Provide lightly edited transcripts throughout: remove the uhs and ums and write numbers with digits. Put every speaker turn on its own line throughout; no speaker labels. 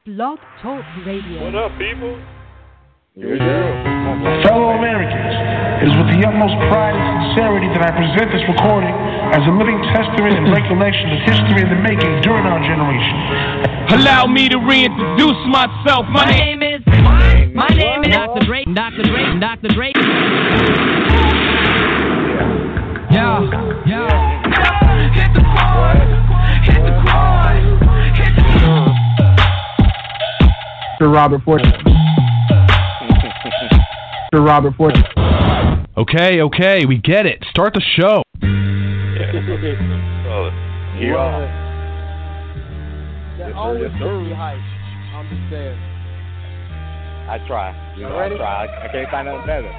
Blog Talk Radio.
What up, people?
Fellow Americans, it is with the utmost pride and sincerity that I present this recording as a living testament and recollection of history in the making during our generation.
Allow me to reintroduce myself. My name is Dr. Dre. Dr. Dre. Yeah. Hit the quad.
Sir Robert Ford.
Okay, we get it. Start the show.
That always gets me hyped. I'm just saying.
I try. I can't find nothing better.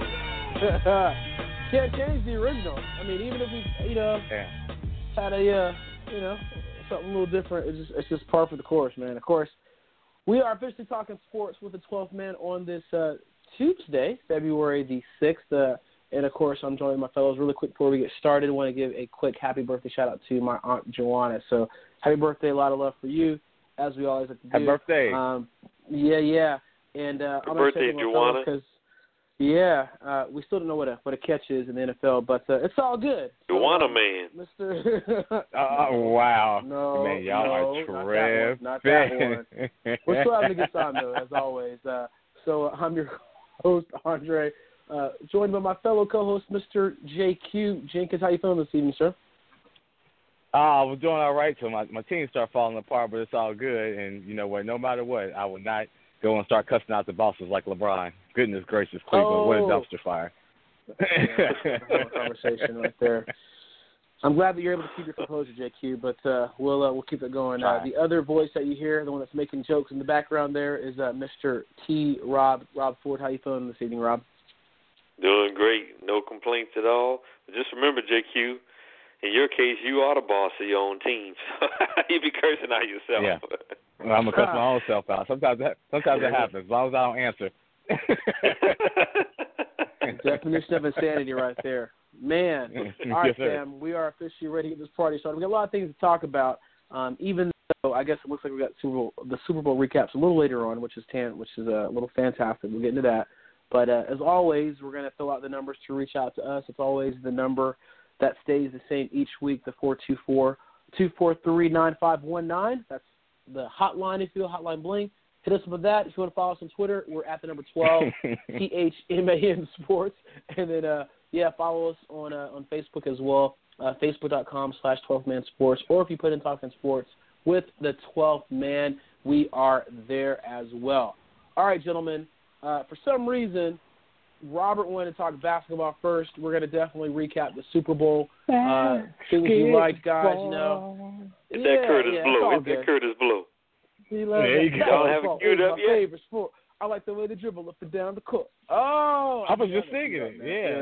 Can't change the original. I mean, even if we, had a, something a little different, it's just par for the course, man. Of course, we are officially talking sports with the 12th man on this Tuesday, February the 6th. And, of course, I'm joining my fellows really quick before we get started. I want to give a quick happy birthday shout-out to my Aunt Joanna. So, happy birthday, a lot of love for you, as we always like to do.
Happy birthday.
Yeah. And I'm
birthday, Joanna.
Because, we still don't know what a catch is in the NFL, but it's all good.
Joanna, man.
Mr.
Wow.
No,
man, y'all are terrific.
Not that one. We're still having a good time, though, as always. So I'm your host, Andre, joined by my fellow co-host, Mr. JQ. Jenkins, how you feeling this evening, sir?
I was doing all right till my team started falling apart, but it's all good. And you know what? No matter what, I will not go and start cussing out the bosses like LeBron. Goodness gracious, Cleveland, what a dumpster fire.
Conversation right there. I'm glad that you're able to keep your composure, JQ, but we'll keep it going. The other voice that you hear, the one that's making jokes in the background there, is Mr. T. Rob Ford. How you feeling this evening, Rob?
Doing great. No complaints at all. But just remember, JQ, in your case, you are the boss of your own team. You be cursing out yourself.
Yeah. Well, I'm going to cuss my own self out. Sometimes that happens, as long as I don't answer.
Definition of insanity right there. Man. All right, Sam, we are officially ready to get this party started. We've got a lot of things to talk about, even though I guess it looks like we got the Super Bowl recaps a little later on, which is a little fantastic. We'll get into that. But as always, we're going to fill out the numbers to reach out to us. It's always the number that stays the same each week, the 424-243-9519. That's the hotline, if you will, Hotline Bling. Hit us up with that. If you want to follow us on Twitter, we're at the number 12, THMAN Sports. And then, follow us on Facebook as well, facebook.com/12mansports. Or if you put in Talking Sports with the 12th man, we are there as well. All right, gentlemen. For some reason, Robert wanted to talk basketball first. We're going to definitely recap the Super Bowl. Things you like, guys,
It's that Curtis Blow.
There
you go. Y'all haven't queued up yet?
Favorite sport. I like the way they dribble up and down the court. Oh,
I was just thinking it.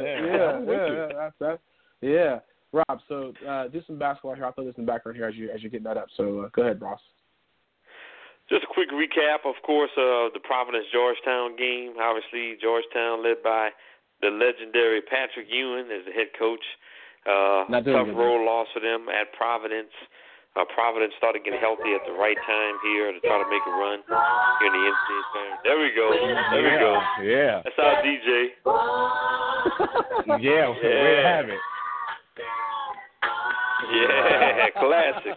Yeah. Rob, so do some basketball here. I'll throw this in the background here as you're getting that up. So go ahead, Ross.
Just a quick recap, of course, of the Providence-Georgetown game. Obviously, Georgetown led by the legendary Patrick Ewing as the head coach. Tough road loss for them at Providence. Providence started getting healthy at the right time here to try to make a run here in the NCAA tournament. There we go.
Yeah.
That's our DJ.
Yeah, way to have it.
Yeah, classic.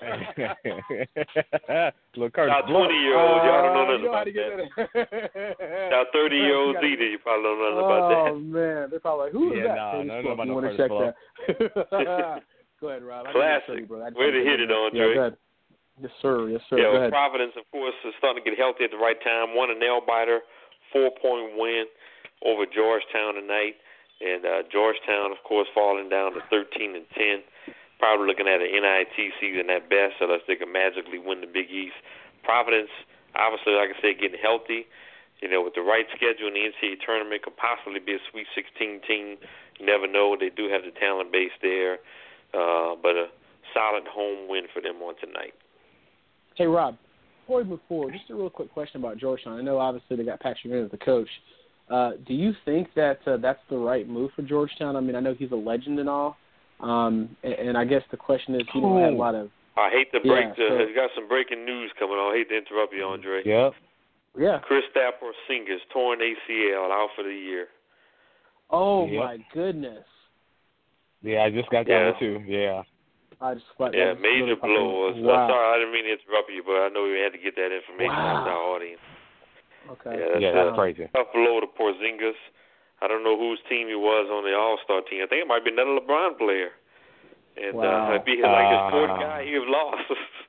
Little Curtis
Our 20-year-old, y'all don't know nothing about that. Our 30-year-olds either, you probably don't know nothing about that.
Oh, man. They're probably like, who is that?
I don't know about no
Curtis Blow. Go ahead, Rob.
Classic. Way to hit it, Andre.
Yeah, go ahead. Yes, sir.
Yeah, well, Providence, of course, is starting to get healthy at the right time. Won a nail-biter, 4-point win over Georgetown tonight. And Georgetown, of course, falling down to 13-10. Probably looking at an NIT season at best, unless they can magically win the Big East. Providence, obviously, like I said, getting healthy. With the right schedule in the NCAA tournament, could possibly be a Sweet 16 team. You never know. They do have the talent base there. But a solid home win for them on tonight.
Hey, Rob, before we move forward, just a real quick question about Georgetown. I know, obviously, they got Patrick Ewing as the coach. Do you think that that's the right move for Georgetown? I mean, I know he's a legend and all. And I guess the question is, he had a lot of
I hate to break you got some breaking news coming on. I hate to interrupt you, Andre.
Yep.
Yeah.
Kristaps Porzingis torn ACL out for the year.
Oh my goodness.
Yeah, I just got that one too. Yeah.
Major blow.
Wow.
Sorry, I didn't mean to interrupt you, but I know we had to get that information out to our audience.
Okay.
That's
crazy.
Tough blow to Porzingis. I don't know whose team he was on the All-Star team. I think it might be another LeBron player. And it'd be like his fourth guy he have lost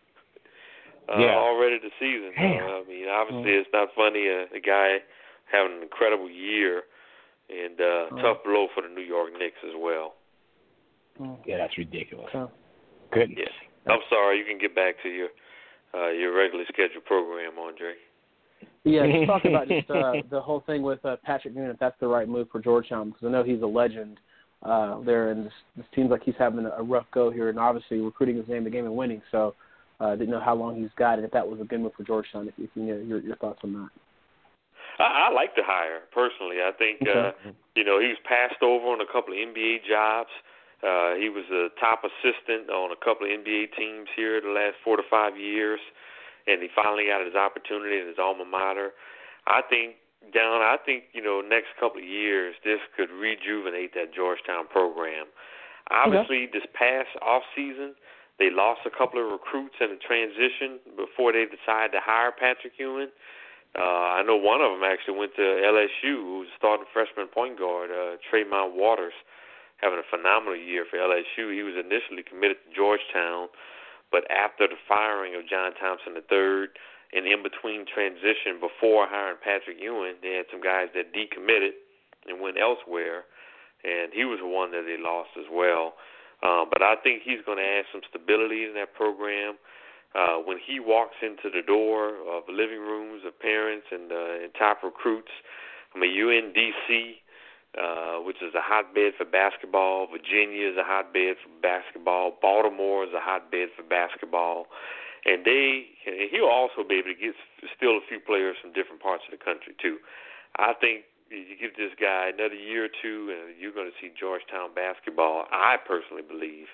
already this season. I mean, obviously it's not funny. The guy having an incredible year, and tough blow for the New York Knicks as well.
Yeah, that's ridiculous.
Goodness. Yeah. I'm sorry. You can get back to your regularly scheduled program, Andre.
Yeah, just talking about just the whole thing with Patrick Ewing, if that's the right move for Georgetown, because I know he's a legend there, and this seems like he's having a rough go here, and obviously recruiting his name the game and winning, so didn't know how long he's got, and if that was a good move for Georgetown, if you know your thoughts on that.
I like the hire, personally. I think, he was passed over on a couple of NBA jobs. He was a top assistant on a couple of NBA teams here the last 4 to 5 years, and he finally got his opportunity in his alma mater. I think, next couple of years, this could rejuvenate that Georgetown program. Obviously, this past offseason, they lost a couple of recruits in the transition before they decided to hire Patrick Ewing. I know one of them actually went to LSU, who's starting freshman point guard, Tremont Waters, having a phenomenal year for LSU. He was initially committed to Georgetown, but after the firing of John Thompson III and in between transition before hiring Patrick Ewing, they had some guys that decommitted and went elsewhere, and he was the one that they lost as well. But I think he's going to add some stability in that program. When he walks into the door of living rooms of parents and top recruits, I mean, you're in D.C., which is a hotbed for basketball. Virginia is a hotbed for basketball. Baltimore is a hotbed for basketball. And he'll also be able to steal a few players from different parts of the country, too. I think you give this guy another year or two, and you're going to see Georgetown basketball, I personally believe,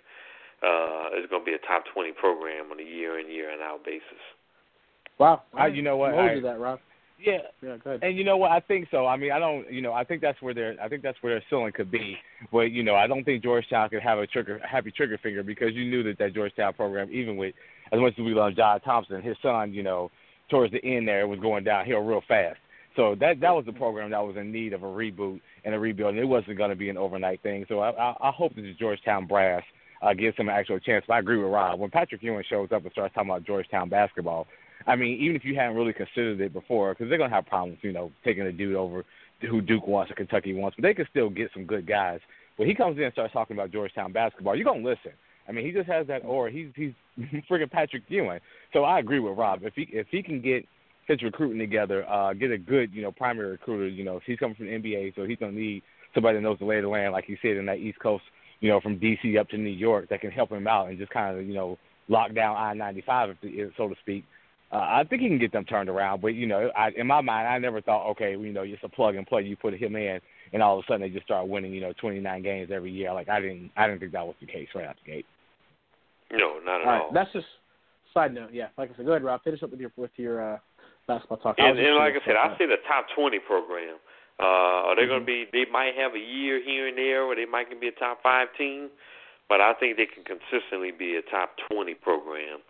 is going to be a top 20 program on a year-in, year-out basis.
Wow.
You know what?
I'm that, Rob.
Yeah,
go ahead.
And you know what? I think so. I mean, I think that's where their ceiling could be. But I don't think Georgetown could have a happy trigger finger, because you knew that Georgetown program, even with as much as we love John Thompson, his son, towards the end there was going downhill real fast. So that was the program that was in need of a reboot and a rebuild, and it wasn't going to be an overnight thing. So I hope that the Georgetown brass gives him an actual chance. But I agree with Rob. When Patrick Ewing shows up and starts talking about Georgetown basketball, I mean, even if you haven't really considered it before, because they're going to have problems, taking a dude over who Duke wants or Kentucky wants, but they can still get some good guys. When he comes in and starts talking about Georgetown basketball, you're going to listen. I mean, he just has that aura. He's friggin' Patrick Ewing. So I agree with Rob. If he can get his recruiting together, get a good, primary recruiter, he's coming from the NBA, so he's going to need somebody that knows the lay of the land, like he said, in that East Coast, from D.C. up to New York, that can help him out and just kind of, lock down I-95, so to speak. I think he can get them turned around, but in my mind, I never thought, okay, it's a plug and play. You put him in, and all of a sudden they just start winning, 29 games every year. Like I didn't think that was the case right out the gate.
No, not at all.
That's just side note. Yeah, like I said, go ahead, Rob. Finish up with your basketball talk.
And like I said, I say the top 20 program. Are they going to be? They might have a year here and there where they might be a top 5 team, but I think they can consistently be a top 20 program.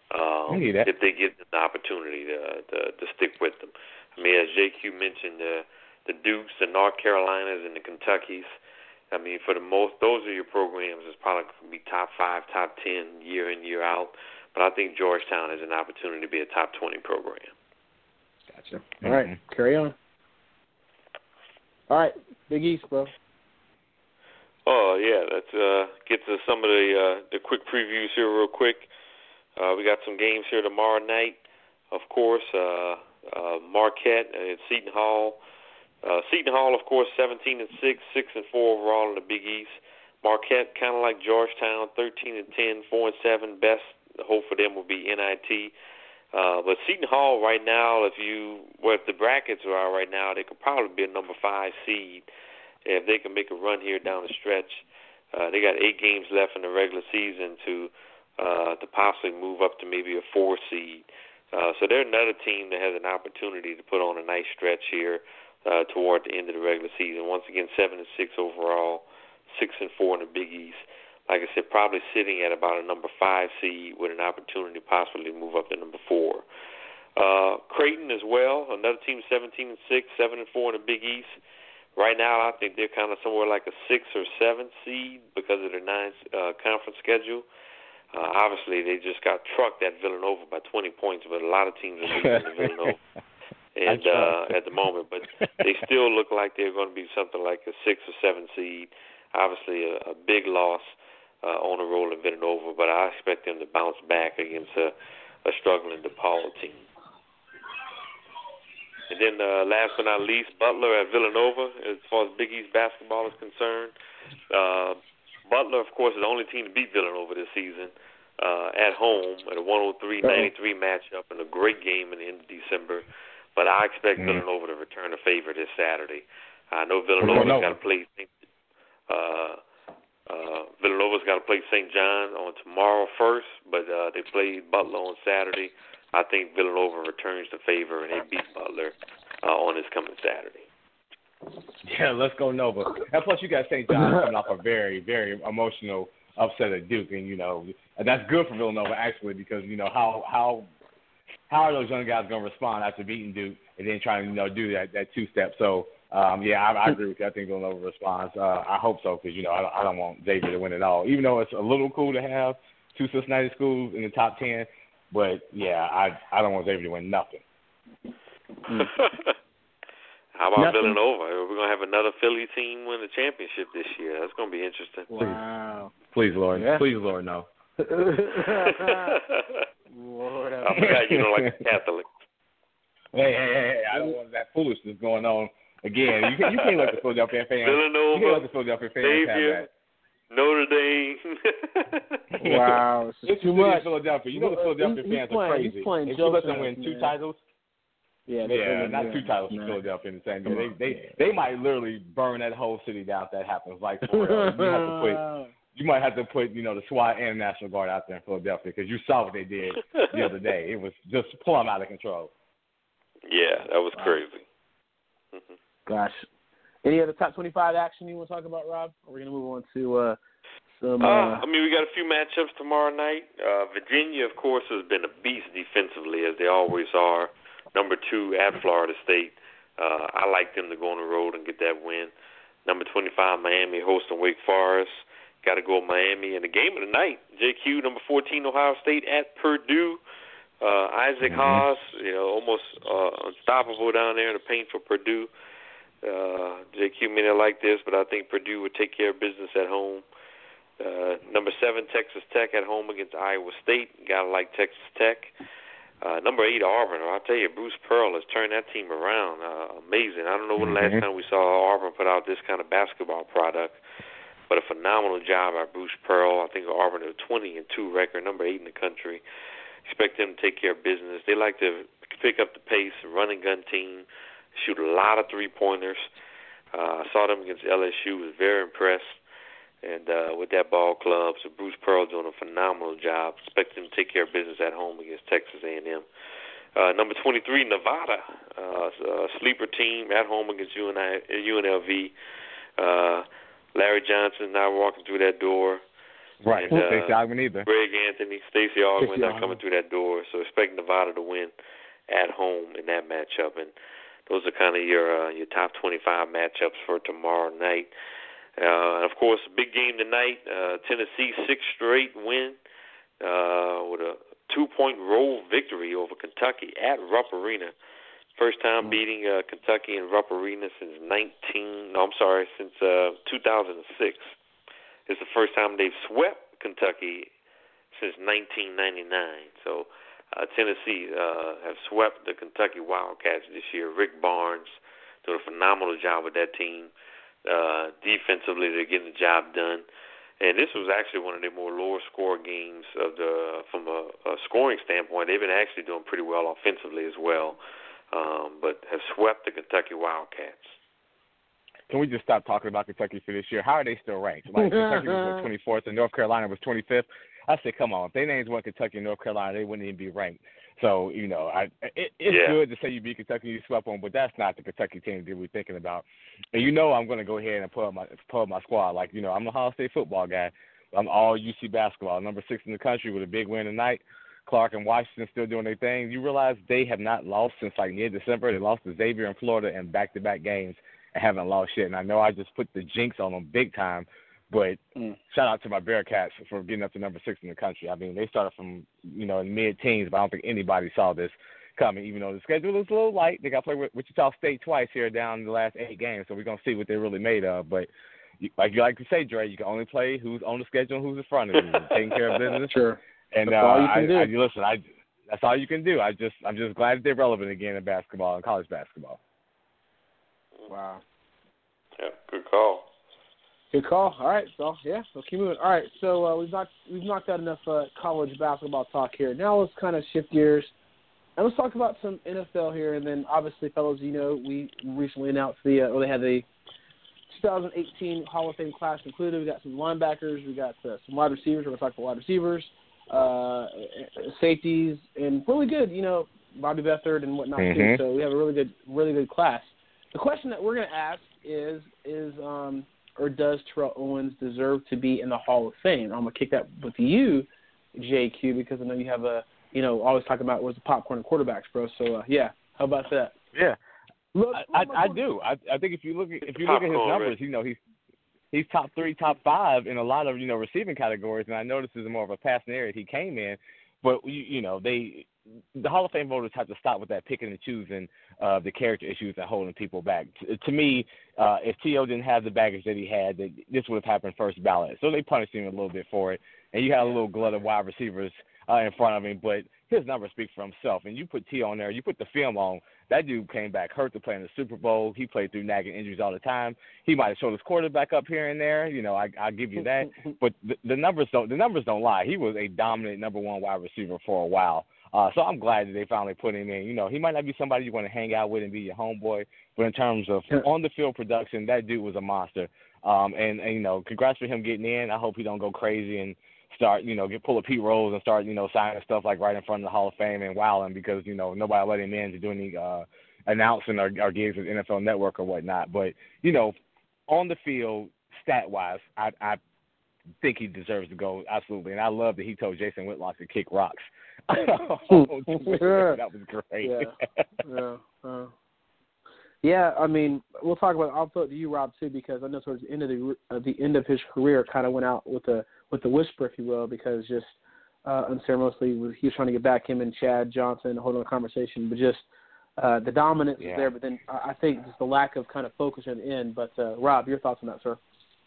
If they get the opportunity to stick with them. I mean, as JQ mentioned, the Dukes, the North Carolinas, and the Kentuckys, I mean, for the most, those are your programs that's probably going to be top 5, top 10 year in, year out. But I think Georgetown has an opportunity to be a top 20 program.
Gotcha. All right, carry on. All right, Big East, bro.
Oh, yeah, let's get to some of the quick previews here real quick. We got some games here tomorrow night. Of course, Marquette and Seton Hall. Seton Hall, of course, 17-6, 6-4 overall in the Big East. Marquette, kind of like Georgetown, 13-10, 4-7. Best hope for them will be NIT. But Seton Hall right now, if the brackets are right now, they could probably be a number 5 seed if they can make a run here down the stretch. They got 8 games left in the regular season to to possibly move up to maybe a 4 seed. So they're another team that has an opportunity to put on a nice stretch here toward the end of the regular season. Once again, 7-6 overall, 6-4 in the Big East. Like I said, probably sitting at about a number 5 seed with an opportunity to possibly move up to number 4. Creighton as well, another team 17-6, 7-4 in the Big East. Right now, I think they're kind of somewhere like a 6 or 7 seed because of their conference schedule. Obviously, they just got trucked at Villanova by 20 points, but a lot of teams are losing to Villanova and at the moment. But they still look like they're going to be something like a 6 or 7 seed. Obviously, a big loss on the road in Villanova, but I expect them to bounce back against a struggling DePaul team. And then last but not least, Butler at Villanova, as far as Big East basketball is concerned. Butler, of course, is the only team to beat Villanova this season at home at a 103-93 matchup and a great game in the end of December. But I expect Villanova to return a favor this Saturday. I know Villanova's got to play St. John on tomorrow first, but they play Butler on Saturday. I think Villanova returns the favor and they beat Butler on this coming Saturday.
Yeah, let's go Nova. And plus, you got St. John coming off a very, very emotional upset at Duke, and that's good for Villanova actually because how are those young guys going to respond after beating Duke and then trying to do that two-step? So I agree with you. I think Villanova responds. I hope so because I don't want Xavier to win it all, even though it's a little cool to have 2 Cincinnati schools in the top 10. But, yeah, I don't want Xavier to win nothing.
How about Villanova? We're going to have another Philly team win the championship this year. That's going to be interesting.
Wow.
Please, Lord. Yeah. Please, Lord, no.
Lord,
I forgot you don't like the Catholics.
Hey, I don't want that foolishness going on again. You can't let the Philadelphia fans.
Villanova,
you can't let the Philadelphia fans have that.
Notre Dame.
Wow, this is too much.
Philadelphia. The Philadelphia fans are crazy.
If
you let them win 2 titles, not 2 titles for Philadelphia in the same year. They might literally burn that whole city down if that happens. Like, you might have to put the SWAT and National Guard out there in Philadelphia because you saw what they did the other day. It was just plumb out of control.
Yeah, that was crazy.
Gosh. Any other top 25 action you want to talk about, Rob? Or we're going to move on to some...
we got a few matchups tomorrow night. Virginia, of course, has been a beast defensively, as they always are. Number 2 at Florida State. I like them to go on the road and get that win. Number 25, Miami, hosting Wake Forest. Got to go Miami. And the game of the night, JQ, number 14, Ohio State at Purdue. Isaac Haas, almost unstoppable down there in the paint for Purdue. JQ may not like this, but I think Purdue would take care of business at home. Number 7, Texas Tech at home against Iowa State. Gotta like Texas Tech. Number 8, Auburn. I'll tell you, Bruce Pearl has turned that team around. Amazing. I don't know when the last time we saw Auburn put out this kind of basketball product, but a phenomenal job by Bruce Pearl. I think Auburn is a 20-2 record, number 8 in the country. Expect them to take care of business. They like to pick up the pace, run and gun team, shoot a lot of three-pointers. I saw them against LSU, was very impressed and with that ball club. So Bruce Pearl doing a phenomenal job. Expect them to take care of business at home against Texas A&M. Number 23, Nevada, a sleeper team at home against UNLV. Larry Johnson now walking through that door.
Right, Stacey Augmon either.
Greg Anthony, Stacey Augmon not coming through that door. So expect Nevada to win at home in that matchup. And those are kind of your top 25 matchups for tomorrow night. And of course, big game tonight. Tennessee 6th straight win with a 2-point roll victory over Kentucky at Rupp Arena. First time beating Kentucky in Rupp Arena since 2006. It's the first time they've swept Kentucky since 1999. So Tennessee have swept the Kentucky Wildcats this year. Rick Barnes doing a phenomenal job with that team. Defensively, they're getting the job done. And this was actually one of their more lower score games from a scoring standpoint. They've been actually doing pretty well offensively as well, but have swept the Kentucky Wildcats.
Can we just stop talking about Kentucky for this year? How are they still ranked? Like Kentucky was 24th and North Carolina was 25th. I said, come on, if their names weren't Kentucky and North Carolina, they wouldn't even be ranked. So, it's good to say you beat Kentucky, you swept them, but that's not the Kentucky team that we're thinking about. And I'm going to go ahead and pull up my squad. Like, I'm the Ohio State football guy. I'm all UC basketball, number 6 in the country with a big win tonight. Clark and Washington still doing their thing. You realize they have not lost since like mid-December. They lost to Xavier in Florida in back-to-back games and haven't lost yet. And I know I just put the jinx on them big time, but shout out to my Bearcats for getting up to number 6 in the country. I mean, they started from, in mid-teens, but I don't think anybody saw this coming, even though the schedule is a little light. They got to play with Wichita State twice here down in the last 8 games, so we're going to see what they're really made of. But like you like to say, Dre, you can only play who's on the schedule and who's in front of you, taking care of business.
Sure.
And
that's all you can do.
That's all you can do. I'm just glad that they're relevant again in basketball and college basketball.
Wow.
Yeah, good call.
Good call. All right, so let's keep moving. All right, so we've knocked out enough college basketball talk here. Now let's kind of shift gears and let's talk about some NFL here. And then obviously, fellas, we recently announced they had the 2018 Hall of Fame class included. We got some linebackers, we got some wide receivers. We're going to talk about wide receivers, safeties, and really good, Bobby Beathard and whatnot too. So we have a really good class. The question that we're going to ask is or does Terrell Owens deserve to be in the Hall of Fame? I'm going to kick that with you, JQ, because I know you have always talking about where's the popcorn and quarterbacks, bro. So how about that?
Yeah. I do. I think if you look at his numbers, he's top 3, top 5 in a lot of receiving categories, and I know this is more of a passing area he came in, but the Hall of Fame voters have to stop with that picking and choosing the character issues and holding people back. To me, if T.O. didn't have the baggage that he had, this would have happened first ballot. So they punished him a little bit for it, and you had a little glut of wide receivers in front of him, but his numbers speak for himself. And you put T on there, you put the film on, that dude came back hurt to play in the Super Bowl. He played through nagging injuries all the time. He might have showed his quarterback up here and there. I'll give you that. But the numbers don't lie. He was a dominant number 1 wide receiver for a while. So I'm glad that they finally put him in. He might not be somebody you want to hang out with and be your homeboy, but in terms of on-the-field production, that dude was a monster. And congrats for him getting in. I hope he don't go crazy and start, pull a Pete Rose and start, signing stuff like right in front of the Hall of Fame and wowing because, nobody let him in to do any announcing or gigs with NFL Network or whatnot. But, on the field, stat-wise, I think he deserves to go, absolutely. And I love that he told Jason Whitlock to kick rocks. That was great.
Yeah, I mean, we'll talk about. I'll throw it to you, Rob, too, because I know towards the end of his career, kind of went out with the whisper, if you will, because just unceremoniously he was trying to get back him and Chad Johnson holding a conversation, but just the dominance is there. But then I think just the lack of kind of focus at the end. But Rob, your thoughts on that, sir?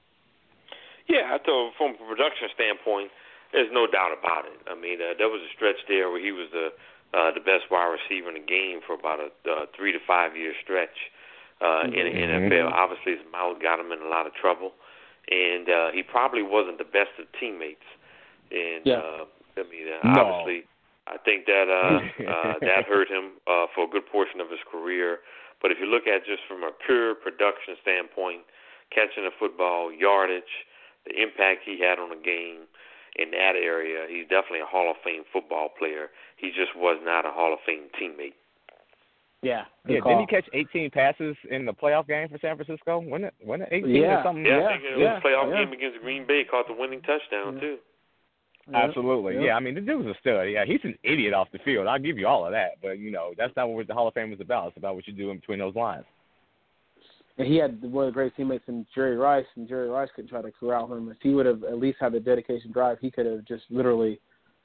Yeah, I thought from a production standpoint, there's no doubt about it. I mean, there was a stretch there where he was the best wide receiver in the game for about a 3 to 5 year stretch in the NFL. Obviously, his mouth got him in a lot of trouble, and he probably wasn't the best of teammates. And obviously, I think that that hurt him for a good portion of his career. But if you look at just from a pure production standpoint, catching the football, yardage, the impact he had on the game in that area, he's definitely a Hall of Fame football player. He just was not a Hall of Fame teammate.
Yeah. Didn't he catch 18 passes in the playoff game for San Francisco? Wasn't it 18 or something?
Yeah, I think it was a playoff game against Green Bay, caught the winning touchdown, too.
Absolutely. Yeah, I mean, the dude was a stud. Yeah, he's an idiot off the field. I'll give you all of that. But, that's not what the Hall of Fame is about. It's about what you do in between those lines.
And he had one of the great teammates in Jerry Rice, and Jerry Rice couldn't try to corral him. If he would have at least had the dedication drive, he could have just literally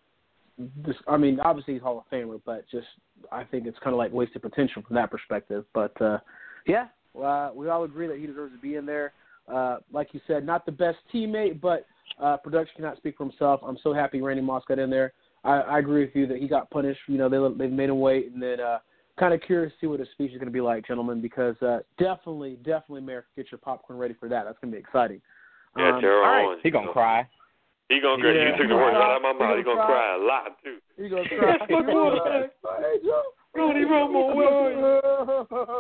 obviously he's Hall of Famer, but just I think it's kind of like wasted potential from that perspective. But, we all agree that he deserves to be in there. Like you said, not the best teammate, but production cannot speak for himself. I'm so happy Randy Moss got in there. I agree with you that he got punished. They've made him wait, and then kind of curious to see what his speech is going to be like, gentlemen, because definitely, Mayor, get your popcorn ready for that. That's going to be exciting.
Yeah, Terrell Owens.
He going to cry.
He going to cry. You took the words right out of my mouth. He going to cry a lot, too.
He going to cry. Hey, Joe.
Ronnie Romo, where are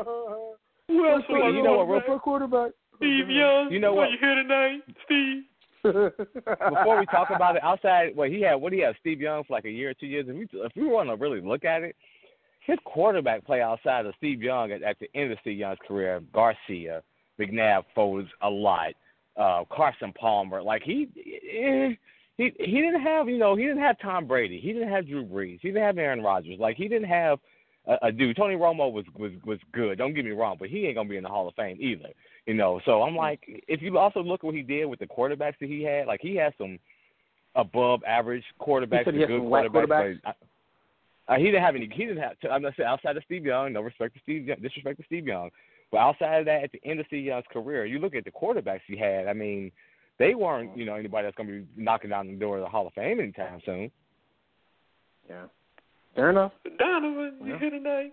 you? Who else
was you know what, quarterback?
Steve Young.
You know what?
You here tonight, Steve?
before we talk about it, outside, he had Steve Young for like a year or 2 years. If we want to really look at it, his quarterback play outside of Steve Young at the end of Steve Young's career, Garcia, McNabb, Foles, a lot, Carson Palmer, like he didn't have, he didn't have Tom Brady, he didn't have Drew Brees, he didn't have Aaron Rodgers, like he didn't have a dude. Tony Romo was good. Don't get me wrong, but he ain't gonna be in the Hall of Fame either. So I'm like, if you also look at what he did with the quarterbacks that he had, like he had some above average quarterbacks, good quarterbacks. He didn't have any. He didn't have. I'm gonna say outside of Steve Young, no respect to Steve. Disrespect to Steve Young, but outside of that, at the end of Steve Young's career, you look at the quarterbacks he had. I mean, they weren't anybody that's gonna be knocking down the door of the Hall of Fame anytime soon.
Yeah, fair enough.
Donovan, you here tonight?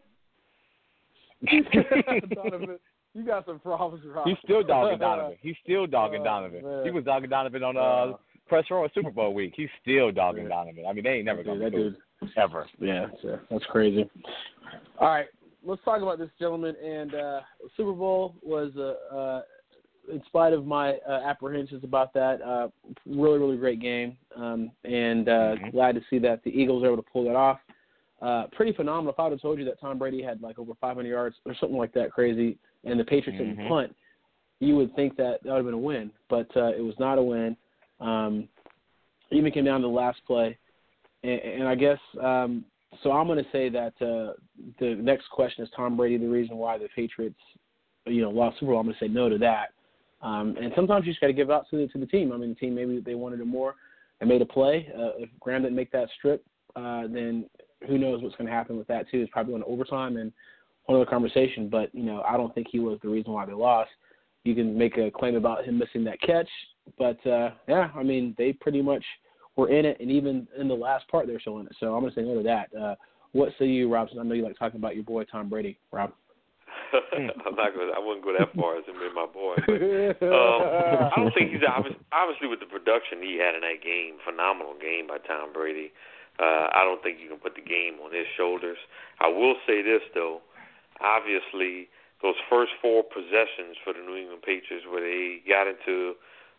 Donovan, you got some problems, Rob.
He's still dogging Donovan. Donovan.
Man.
He was dogging Donovan on press row at Super Bowl week. He's still dogging Donovan. I mean, they ain't never gonna do it ever.
Yeah, that's crazy. All right, let's talk about this gentleman. And Super Bowl was, in spite of my apprehensions about that, really, really great game. And glad to see that the Eagles were able to pull that off. Pretty phenomenal. If I would have told you that Tom Brady had like over 500 yards or something like that crazy, and the Patriots didn't punt, you would think that would have been a win. But it was not a win. Even came down to the last play. And I guess, so I'm going to say that the next question is Tom Brady the reason why the Patriots, lost Super Bowl. I'm going to say no to that. And sometimes you just got to give out to the team. I mean, the team, maybe they wanted it more and made a play. If Graham didn't make that strip, then who knows what's going to happen with that too. It's probably going to overtime and whole other conversation. But, I don't think he was the reason why they lost. You can make a claim about him missing that catch. But, I mean, they pretty much were in it, and even in the last part, they're still in it. So I'm going to say no to that. What say you, Robson? I know you like talking about your boy Tom Brady, Rob.
I wouldn't go that far as him being my boy. But, I don't think he's obviously with the production he had in that game, phenomenal game by Tom Brady. I don't think you can put the game on his shoulders. I will say this though, obviously those first 4 possessions for the New England Patriots where they got into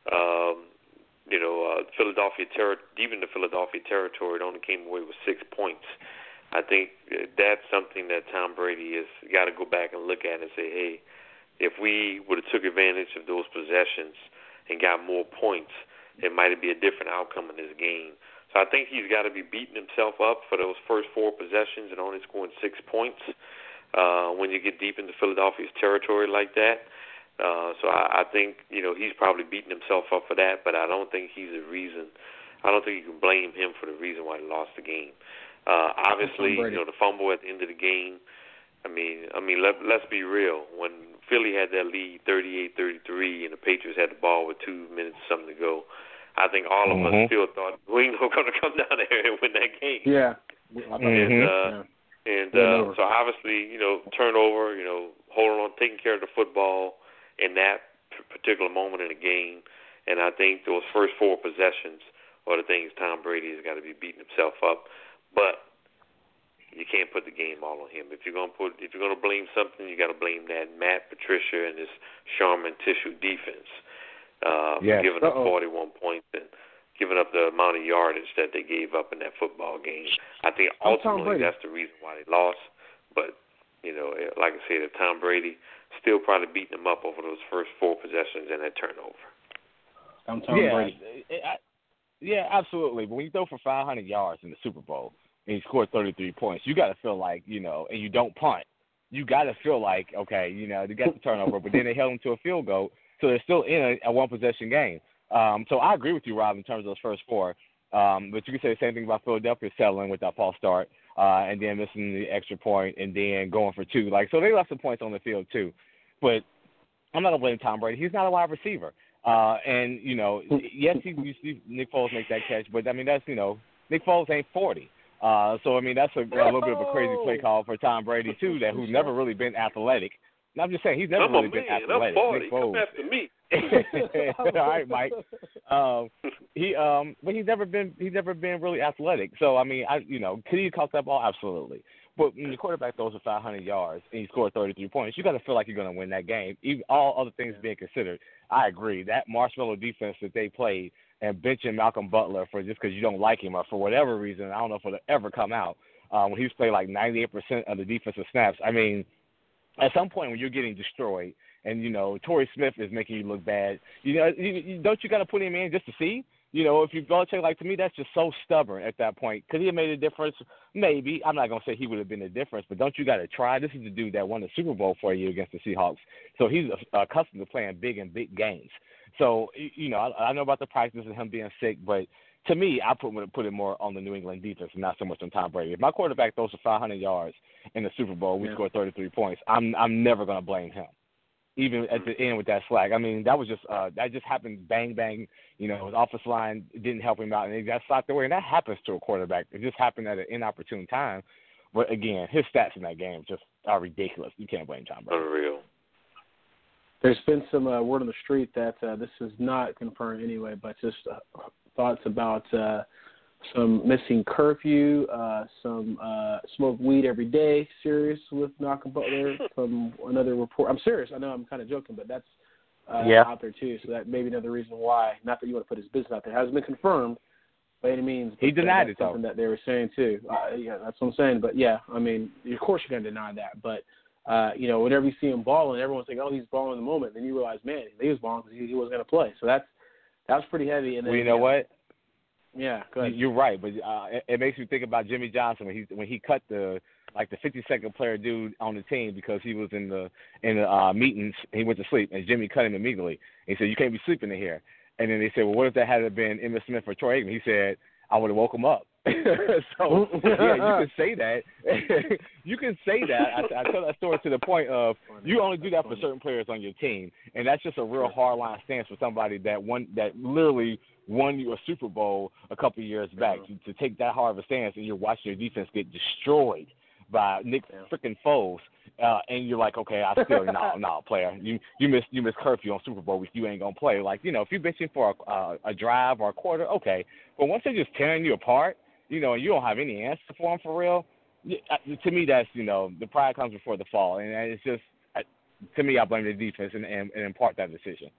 Philadelphia deep into Philadelphia territory, it only came away with 6 points. I think that's something that Tom Brady has got to go back and look at and say, hey, if we would have took advantage of those possessions and got more points, it might be a different outcome in this game. So I think he's got to be beating himself up for those first 4 possessions and only scoring 6 points when you get deep into Philadelphia's territory like that. So I think, he's probably beating himself up for that, but I don't think he's the reason. I don't think you can blame him for the reason why he lost the game. Obviously, the fumble at the end of the game, I mean, let's be real. When Philly had that lead 38-33 and the Patriots had the ball with 2 minutes something to go, I think all of us still thought we ain't going to come down there and win that game.
Yeah.
So obviously, turnover, holding on, taking care of the football in that particular moment in the game. And I think those first 4 possessions are the things Tom Brady has got to be beating himself up. But you can't put the game all on him. If you're going to blame something, you got to blame that Matt Patricia and his Charmin tissue defense. For giving up 41 points and giving up the amount of yardage that they gave up in that football game. I think ultimately that's the reason why they lost. But, like I said, Tom Brady still probably beating them up over those first 4 possessions and that turnover.
I'm Tom Brady.
Yeah, absolutely. But when you throw for 500 yards in the Super Bowl and you score 33 points, you got to feel like, and you don't punt, you got to feel like, okay, they got the turnover, but then they held them to a field goal. So they're still in a one-possession game. So I agree with you, Rob, in terms of those first 4. But you can say the same thing about Philadelphia settling with that false start and then missing the extra point and then going for 2. So they left some points on the field too. But I'm not going to blame Tom Brady. He's not a wide receiver. Yes, you see Nick Foles make that catch, but, that's, Nick Foles ain't 40. So, that's a little bit of a crazy play call for Tom Brady too, who's never really been athletic. I'm just saying he's never really been athletic.
I'm 40. Come after me.
All right, Mike. But he's never been really athletic. So could he have caught that ball? Absolutely. But when your quarterback throws for 500 yards and you score 33 points, you got to feel like you're going to win that game. Even all other things being considered, I agree. That marshmallow defense that they played and benching Malcolm Butler for just because you don't like him or for whatever reason, I don't know if it'll ever come out, when he's played like 98% of the defensive snaps. I mean, at some point when you're getting destroyed and, Torrey Smith is making you look bad, don't you got to put him in just to see? If you Belichick, like, to me, that's just so stubborn at that point. Could he have made a difference? Maybe. I'm not going to say he would have been a difference, but don't you got to try? This is the dude that won the Super Bowl for you against the Seahawks. So he's accustomed to playing big and big games. So, I know about the practice and him being sick, but to me, I put it more on the New England defense and not so much on Tom Brady. If my quarterback throws for 500 yards in the Super Bowl, we score 33 points, I'm never going to blame him. Even at the end with that slack. I mean, that was just that just happened bang, bang. His offensive line didn't help him out, and he got slacked away. And that happens to a quarterback. It just happened at an inopportune time. But, again, his stats in that game just are ridiculous. You can't blame Tom Brady.
Unreal.
There's been some word on the street that this is not confirmed anyway, but just thoughts about some missing curfew, some smoke weed every day, serious with Malcolm Butler from another report. I'm serious. I know I'm kind of joking, but that's out there too. So that may be another reason why. Not that you want to put his business out there. It hasn't been confirmed by any means.
He denied it, though.
Something that they were saying too. Yeah, that's what I'm saying. But yeah, I mean, of course you're going to deny that. But whenever you see him balling, everyone's like, oh, he's balling in the moment. Then you realize, man, he was balling because he wasn't going to play. So that was pretty heavy. And then,
well, you know what?
Yeah, go ahead.
You're right, but it makes me think about Jimmy Johnson when he cut the 52nd player dude on the team because he was in the meetings. He went to sleep, and Jimmy cut him immediately. And he said, "You can't be sleeping in here." And then they said, "Well, what if that had been Emmitt Smith or Troy Aikman?" He said, "I would have woke him up." So yeah, you can say that. You can say that. I tell that story to the point of you only do that for certain players on your team, and that's just a real hard line stance for somebody that literally won you a Super Bowl a couple of years back. To take that hard of a stance and you're watching your defense get destroyed by Nick freaking Foles, and you're like, okay, I still no player. You miss curfew on Super Bowl week. You ain't gonna play. Like, if you're benching for a drive or a quarter, okay. But once they're just tearing you apart, and you don't have any answer for them for real, to me that's the pride comes before the fall, and it's just to me I blame the defense and in part that decision.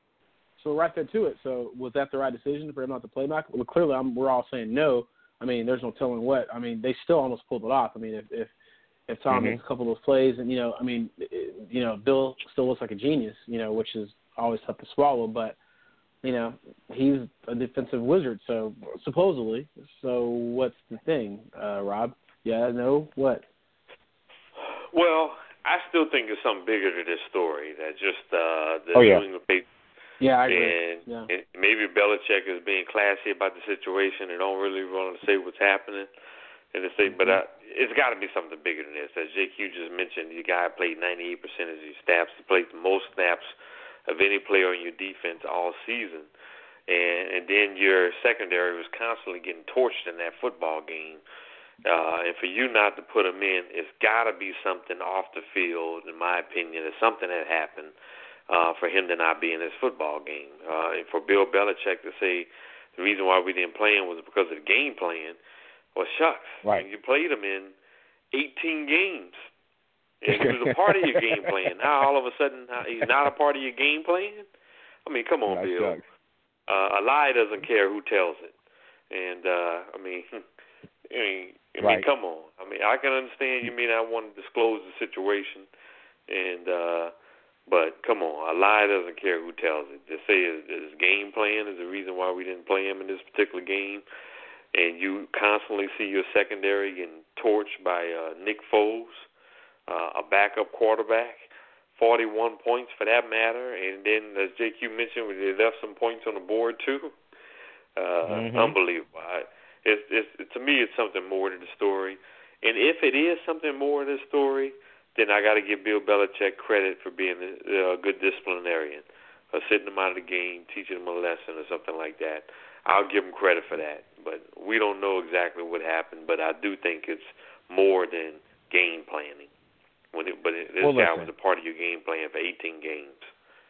So right there to it. So was that the right decision for him not to play back? Well, clearly we're all saying no. I mean, there's no telling what. I mean, they still almost pulled it off. I mean, if Tom makes a couple of those plays, and Bill still looks like a genius, which is always tough to swallow. But he's a defensive wizard, so supposedly. So what's the thing, Rob? Yeah, no, what?
Well, I still think there's something bigger to this story that just New England Patriots.
Yeah, I agree.
And maybe Belichick is being classy about the situation and don't really want to say what's happening. But it's got to be something bigger than this. As JQ just mentioned, the guy played 98% of his snaps. He played the most snaps of any player on your defense all season. And then your secondary was constantly getting torched in that football game. And for you not to put him in, it's got to be something off the field, in my opinion. It's something that happened. For him to not be in this football game. And for Bill Belichick to say the reason why we didn't play him was because of the game plan, well, shucks.
Right.
You played him in 18 games. And he was a part of your game plan. Now, all of a sudden, he's not a part of your game plan? I mean, come on, Bill. A lie doesn't care who tells it. And, I mean, come on. I mean, I can understand you may not want to disclose the situation, but come on, a lie doesn't care who tells it. To say his game plan is the reason why we didn't play him in this particular game, and you constantly see your secondary getting torched by Nick Foles, a backup quarterback, 41 points for that matter, and then as JQ mentioned, they left some points on the board too. Unbelievable. To me, it's something more to the story, and if it is something more to the story, then I got to give Bill Belichick credit for being a good disciplinarian, sitting him out of the game, teaching him a lesson or something like that. I'll give him credit for that. But we don't know exactly what happened, but I do think it's more than game planning. This guy was a part of your game plan for 18 games.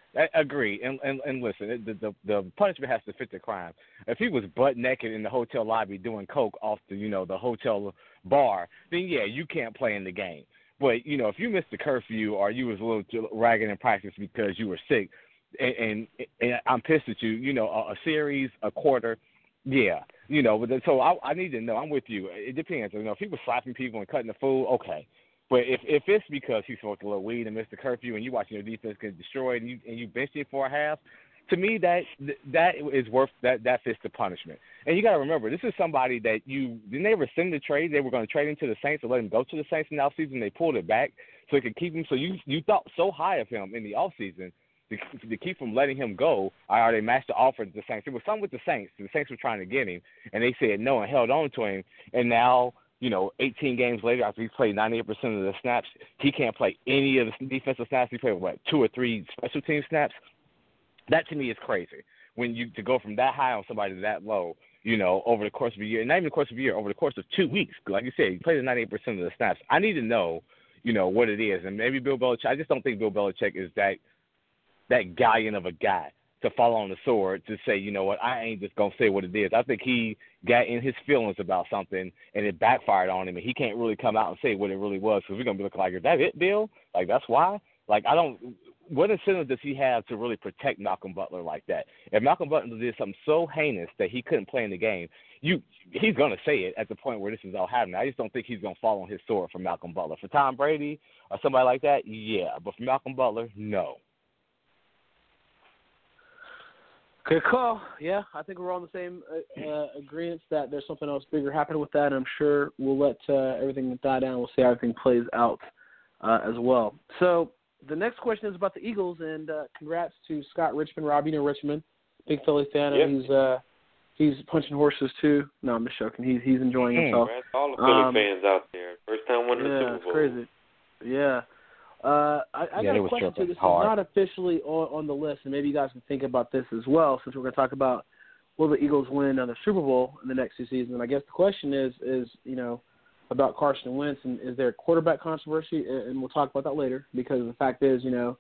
I agree. And listen, the punishment has to fit the crime. If he was butt naked in the hotel lobby doing coke off the hotel bar, then yeah, you can't play in the game. But if you missed the curfew or you was a little ragged in practice because you were sick, and I'm pissed at you, a series, a quarter, yeah, But so I need to know. I'm with you. It depends. If he was slapping people and cutting the food, okay. But if it's because he smoked a little weed and missed the curfew and you watching your defense get destroyed and you benched him for a half, to me that is worth that fits the punishment. And you got to remember, this is somebody that didn't they rescind the trade. They were going to trade him to the Saints or let him go to the Saints in the offseason. They pulled it back so they could keep him. So you thought so high of him in the offseason to keep from letting him go. They matched the offer to the Saints. It was something with the Saints. The Saints were trying to get him, and they said no and held on to him. And now, 18 games later, after he's played 98% of the snaps, he can't play any of the defensive snaps. He played, 2 or 3 special team snaps? That, to me, is crazy. When to go from that high on somebody to that low, over the course of a year, and not even the course of a year, over the course of 2 weeks. Like you said, he played 98% of the snaps. I need to know, what it is. And maybe Bill Belichick, I just don't think Bill Belichick is that gallant of a guy to fall on the sword to say, I ain't just going to say what it is. I think he got in his feelings about something and it backfired on him, and he can't really come out and say what it really was because we're going to be looking like, is that it, Bill? Like, that's why? Like, what incentive does he have to really protect Malcolm Butler like that? If Malcolm Butler did something so heinous that he couldn't play in the game, he's going to say it at the point where this is all happening. I just don't think he's going to fall on his sword for Malcolm Butler. For Tom Brady or somebody like that, yeah. But for Malcolm Butler, no.
Good call. Yeah, I think we're all on the same agreement that there's something else bigger happening with that, and I'm sure we'll let everything die down. We'll see how everything plays out as well. So the next question is about the Eagles, and congrats to Scott Richmond. Rob, Richmond, big Philly fan. Yep. He's punching horses too. No, I'm just joking. He's enjoying himself.
Congrats to all the Philly fans out there. First time winning the Super Bowl.
Yeah, it's crazy. Yeah. I got a question too. This is not officially on the list, and maybe you guys can think about this as well, since we're going to talk about will the Eagles win the Super Bowl in the next 2 seasons. And I guess the question is about Carson Wentz, and is there a quarterback controversy? And we'll talk about that later, because the fact is, and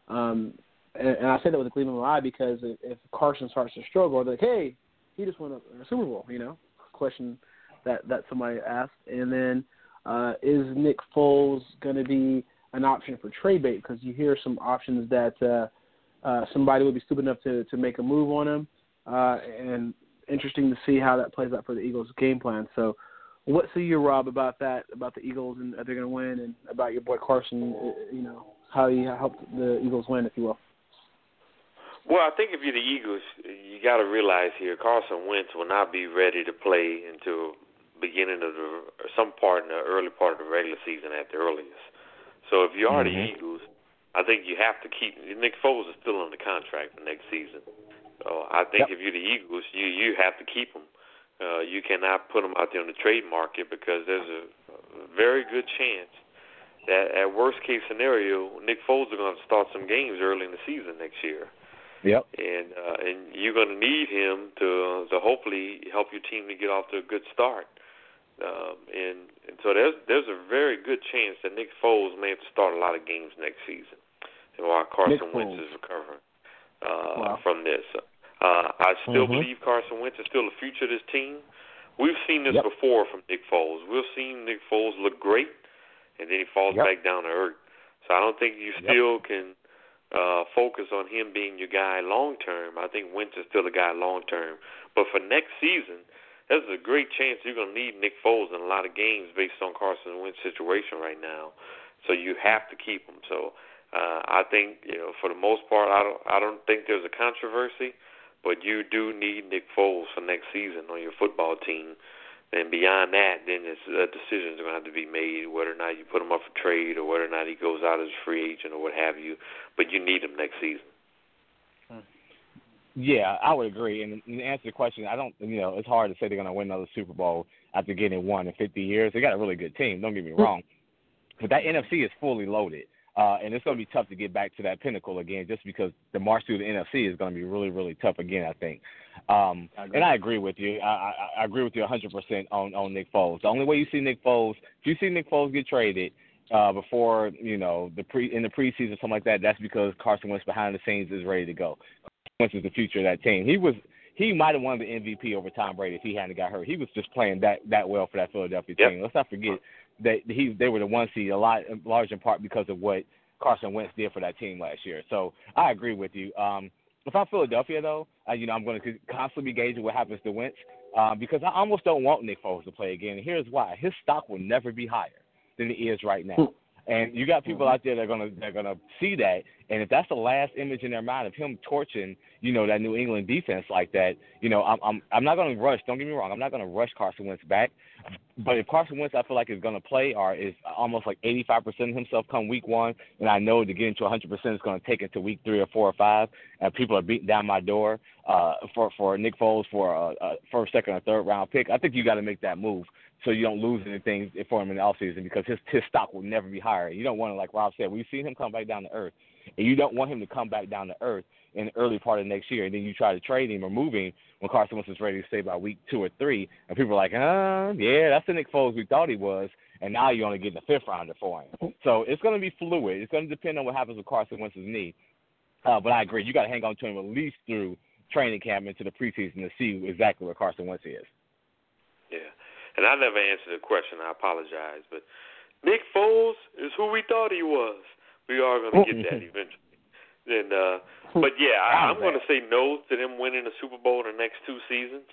I say that with a gleam in my eye, because if Carson starts to struggle, they're like, hey, he just won a Super Bowl, question that somebody asked. And then is Nick Foles going to be an option for trade bait? Because you hear some options that somebody would be stupid enough to make a move on him, and interesting to see how that plays out for the Eagles' game plan. So what say you, Rob, about that, about the Eagles and are they going to win, and about your boy Carson, how he helped the Eagles win, if you will?
Well, I think if you're the Eagles, you got to realize here Carson Wentz will not be ready to play until beginning of some part in the early part of the regular season at the earliest. So if you are the Eagles, I think you have to keep Nick Foles is still under contract for next season. So I think if you're the Eagles, you have to keep him. You cannot put him out there on the trade market, because there's a very good chance that at worst case scenario, Nick Foles is going to start some games early in the season next year.
Yep.
And you're going to need him to hopefully help your team to get off to a good start. And so there's a very good chance that Nick Foles may have to start a lot of games next season, and while Carson Wentz is recovering from this. I still believe Carson Wentz is still the future of this team. We've seen this before from Nick Foles. We've seen Nick Foles look great, and then he falls back down to earth. So I don't think you still can focus on him being your guy long term. I think Wentz is still the guy long term. But for next season, there's a great chance you're going to need Nick Foles in a lot of games based on Carson Wentz's situation right now. So you have to keep him. So I think, for the most part, I don't think there's a controversy, but you do need Nick Foles for next season on your football team. And beyond that, then decisions are going to have to be made, whether or not you put him up for trade or whether or not he goes out as a free agent or what have you. But you need him next season.
Yeah, I would agree. And to answer the question, it's hard to say they're going to win another Super Bowl after getting one in 50 years. They got a really good team, don't get me wrong. But that NFC is fully loaded. And it's going to be tough to get back to that pinnacle again, just because the march through the NFC is going to be really, really tough again, I think. And I agree with you. I agree with you 100% on Nick Foles. The only way you see Nick Foles, if you see Nick Foles get traded before in the preseason, something like that. That's because Carson Wentz behind the scenes is ready to go. Carson Wentz is the future of that team. He might have won the MVP over Tom Brady if he hadn't got hurt. He was just playing that well for that Philadelphia team. Let's not forget that they were the one seed large in part because of what Carson Wentz did for that team last year. So I agree with you. If I'm Philadelphia, though, I'm going to constantly be gauging what happens to Wentz because I almost don't want Nick Foles to play again. And here's why: his stock will never be higher than it is right now. And you got people out there that are gonna see that, and if that's the last image in their mind of him torching, that New England defense like that, I'm not gonna rush. Don't get me wrong, I'm not gonna rush Carson Wentz back. But if Carson Wentz, I feel like is gonna play or is almost like 85% of himself come week 1, and I know to get into 100% is gonna take it to week 3 or 4 or 5, and people are beating down my door for Nick Foles for a first, second, or third round pick, I think you got to make that move. So you don't lose anything for him in the offseason because his stock will never be higher. You don't want to, like Rob said, we've seen him come back down to earth, and you don't want him to come back down to earth in the early part of next year, and then you try to trade him or move him when Carson Wentz is ready to stay by week 2 or 3, and people are like, yeah, that's the Nick Foles we thought he was, and now you're only getting a 5th rounder for him. So it's going to be fluid. It's going to depend on what happens with Carson Wentz's knee. But I agree. You got to hang on to him at least through training camp into the preseason to see exactly where Carson Wentz is.
Yeah. And I never answered the question. I apologize. But Nick Foles is who we thought he was. We are going to get that eventually. And, but, yeah, I'm going to say no to them winning the Super Bowl the next 2 seasons.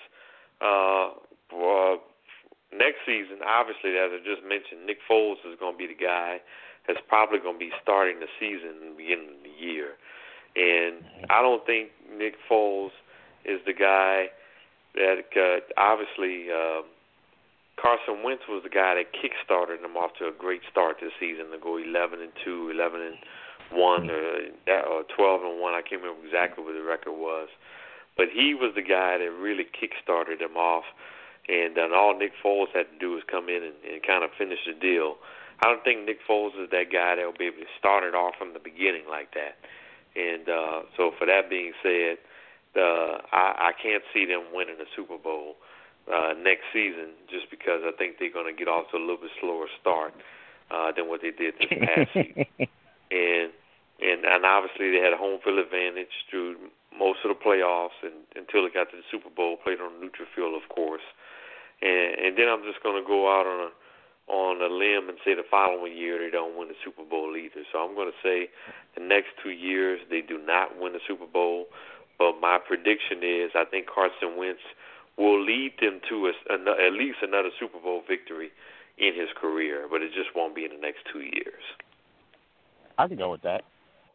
Next season, obviously, as I just mentioned, Nick Foles is going to be the guy that's probably going to be starting the season in the beginning of the year. And I don't think Nick Foles is the guy that obviously Carson Wentz was the guy that kick-started him off to a great start this season to go 11-2, 11-1, or 12-1. I can't remember exactly what the record was. But he was the guy that really kick-started him off, and all Nick Foles had to do was come in and kind of finish the deal. I don't think Nick Foles is that guy that will be able to start it off from the beginning like that. And so for that being said, I can't see them winning the Super Bowl next season just because I think they're going to get off to a little bit slower start than what they did this past season. And obviously they had a home field advantage through most of the playoffs and until they got to the Super Bowl, played on a neutral field, of course. And then I'm just going to go out on a limb and say the following year they don't win the Super Bowl either. So I'm going to say the next 2 years they do not win the Super Bowl. But my prediction is I think Carson Wentz will lead them to at least another Super Bowl victory in his career, but it just won't be in the next 2 years.
I can go with that.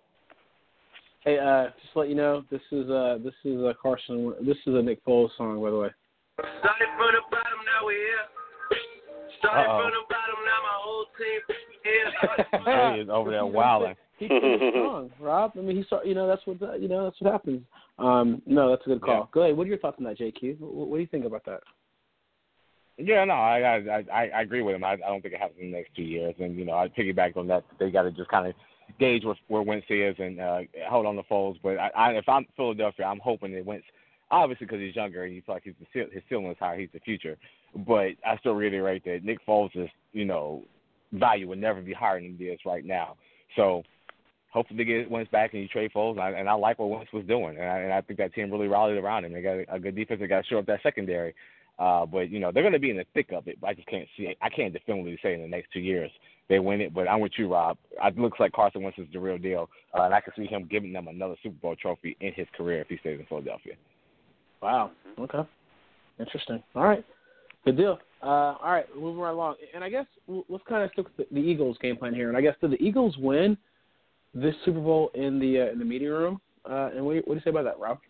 Hey, just to let you know, this is a Carson. This is a Nick Foles song, by the way.
Started from the bottom, now we're here. Started from the bottom, now my whole team here.
He is over there wilding.
He played strong, Rob. I mean, that's what happens. No, that's a good call. Yeah. Go ahead. What are your thoughts on that, JQ? What do you think about that?
Yeah, no, I agree with him. I don't think it happens in the next 2 years. And, I piggyback on that. They got to just kind of gauge where Wentz is and hold on to Foles. But if I'm Philadelphia, I'm hoping that Wentz, obviously because he's younger and you feel like his ceiling is higher, he's the future. But I still reiterate that Nick Foles' value would never be higher than it is right now. So hopefully they get Wentz back and you trade Foles. And I like what Wentz was doing. And I think that team really rallied around him. They got a good defense. They got to shore up that secondary. But, they're going to be in the thick of it. But I just can't see it. I can't definitively say in the next 2 years they win it. But I'm with you, Rob. It looks like Carson Wentz is the real deal. And I can see him giving them another Super Bowl trophy in his career if he stays in Philadelphia.
Wow. Okay. Interesting. All right. Good deal. All right. Moving right along. And I guess let's kind of stick with the Eagles' game plan here. And I guess, did the Eagles win this Super Bowl in the meeting room? And what do you say about that, Rob?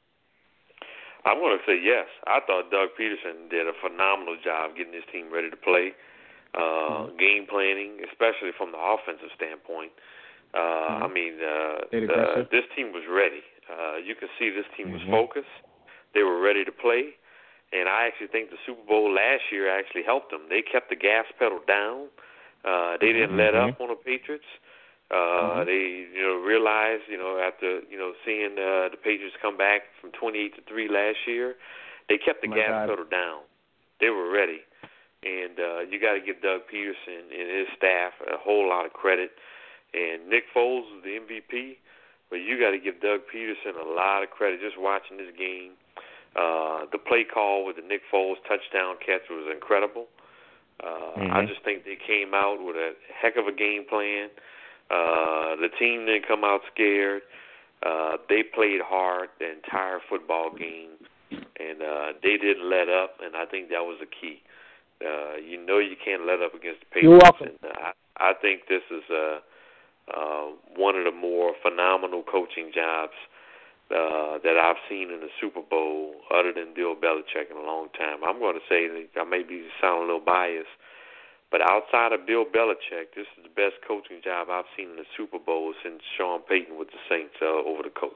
I'm going to say yes. I thought Doug Peterson did a phenomenal job getting his team ready to play, game planning, especially from the offensive standpoint. I mean, this team was ready. You can see this team was focused. They were ready to play. And I actually think the Super Bowl last year actually helped them. They kept the gas pedal down. They didn't let up on the Patriots. They, realized, after, seeing the Patriots come back from 28-3 last year, they kept the gas pedal down. They were ready. And you got to give Doug Peterson and his staff a whole lot of credit. And Nick Foles is the MVP, but you got to give Doug Peterson a lot of credit just watching this game. The play call with the Nick Foles touchdown catch was incredible. I just think they came out with a heck of a game plan. The team didn't come out scared. They played hard the entire football game, and they didn't let up, and I think that was the key. You can't let up against the Patriots.
You're welcome.
And, I think this is one of the more phenomenal coaching jobs that I've seen in the Super Bowl, other than Bill Belichick, in a long time. I'm going to say that I may be sounding a little biased, but outside of Bill Belichick, this is the best coaching job I've seen in the Super Bowl since Sean Payton with the Saints over the Colts.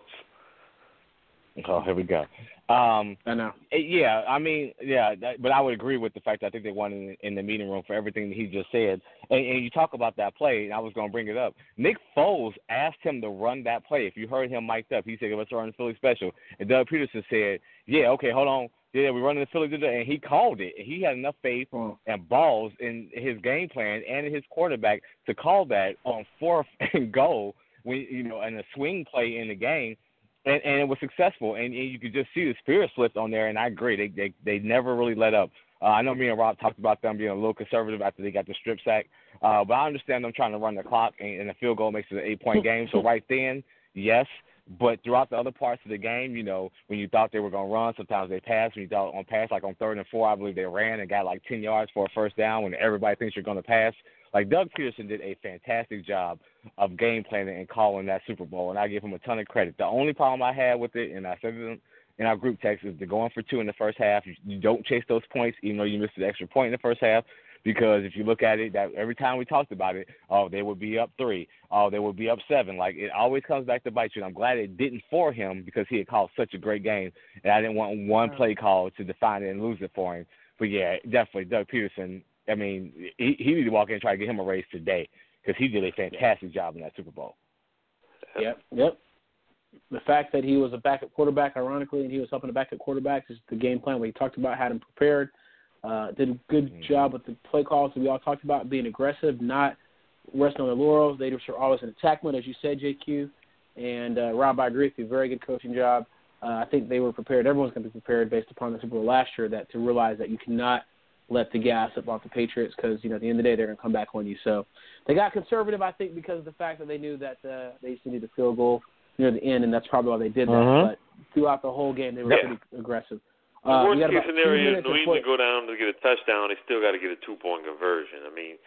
Oh, here we go.
I know.
Yeah, I mean, but I would agree with the fact that I think they won in the meeting room for everything that he just said. And you talk about that play, and I was going to bring it up. Nick Foles asked him to run that play. If you heard him mic'd up, he said, let's run the Philly special. And Doug Peterson said, yeah, okay, hold on. Yeah, we're running the Philly today. And he called it. He had enough faith and balls in his game plan and in his quarterback to call that on 4th and goal when in a swing play in the game. And it was successful, and you could just see the spirit slipped on there, and I agree. They never really let up. I know me and Rob talked about them being a little conservative after they got the strip sack, but I understand them trying to run the clock, and a field goal makes it an 8-point game. So right then, yes, but throughout the other parts of the game, when you thought they were going to run, sometimes they passed. When you thought on pass, like on 3rd and 4, I believe they ran and got like 10 yards for a first down when everybody thinks you're going to pass. Like, Doug Peterson did a fantastic job of game planning and calling that Super Bowl, and I give him a ton of credit. The only problem I had with it, and I said it in our group text, is they're going for 2 in the first half. You don't chase those points, even though you missed an extra point in the first half, because if you look at it, that every time we talked about it, they would be up 3. They would be up 7. Like, it always comes back to bite you, and I'm glad it didn't for him because he had called such a great game, and I didn't want one play call to define it and lose it for him. But, yeah, definitely, Doug Peterson, I mean, he needed to walk in and try to get him a raise today because he did a fantastic job in that Super Bowl.
Yep. The fact that he was a backup quarterback, ironically, and he was helping the backup quarterback, is the game plan where he talked about, had him prepared. Did a good job with the play calls that we all talked about, being aggressive, not resting on their laurels. They were always in attack mode, as you said, JQ. And Rob, I agree with you. Very good coaching job. I think they were prepared. Everyone's going to be prepared based upon the Super Bowl last year to realize that you cannot let the gas up off the Patriots because, at the end of the day, they're going to come back on you. So they got conservative, I think, because of the fact that they knew that they used to need a field goal near the end, and that's probably why they did that. But throughout the whole game, they were pretty aggressive.
The worst-case scenario is New England go down to get a touchdown. They still got to get a 2-point conversion. I mean,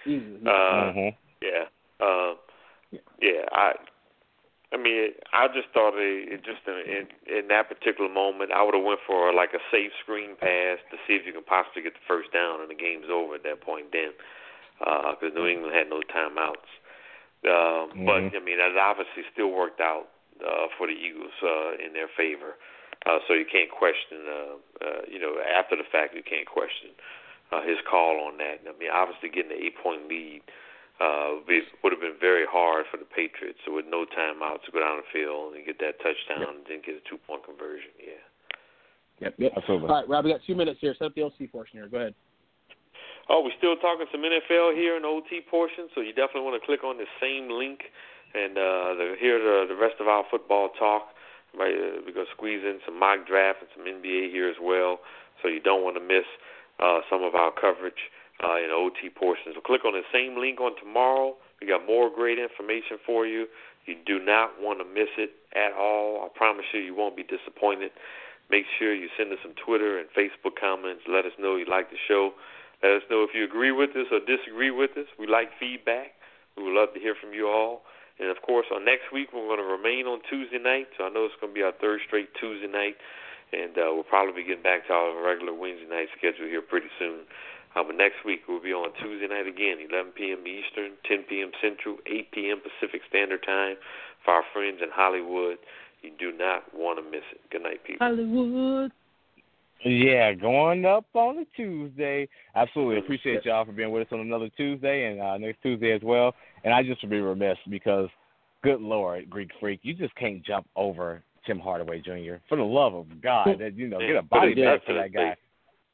I just thought in that particular moment, I would have went for like a safe screen pass to see if you can possibly get the first down, and the game's over at that point then, because New England had no timeouts. But I mean, that obviously still worked out for the Eagles in their favor. So you can't question, after the fact, you can't question his call on that. I mean, obviously getting an 8-point lead would have been very hard for the Patriots. So with no timeouts to go down the field and get that touchdown and then get a 2-point conversion. Yeah.
Yep. Absolutely. All right, Rob, we got 2 minutes here. Set up the LC portion here. Go ahead.
Oh, we're still talking some NFL here in the OT portion, so you definitely want to click on the same link and hear the rest of our football talk. Right, we're going to squeeze in some mock draft and some NBA here as well, so you don't want to miss some of our coverage in the OT portion. So click on the same link on tomorrow. We got more great information for you. You do not want to miss it at all. I promise you won't be disappointed. Make sure you send us some Twitter and Facebook comments. Let us know you like the show. Let us know if you agree with us or disagree with us. We like feedback. We would love to hear from you all. And, of course, on next week, we're going to remain on Tuesday night. So I know it's going to be our 3rd straight Tuesday night. And we'll probably be getting back to our regular Wednesday night schedule here pretty soon. But next week, we'll be on Tuesday night again, 11 p.m. Eastern, 10 p.m. Central, 8 p.m. Pacific Standard Time for our friends in Hollywood. You do not want to miss it. Good night, people.
Hollywood.
Yeah, going up on a Tuesday. Absolutely. Appreciate y'all for being with us on another Tuesday and next Tuesday as well. And I just would be remiss because, good Lord, Greek Freak, you just can't jump over Tim Hardaway Jr. For the love of God, get a body bag for that guy.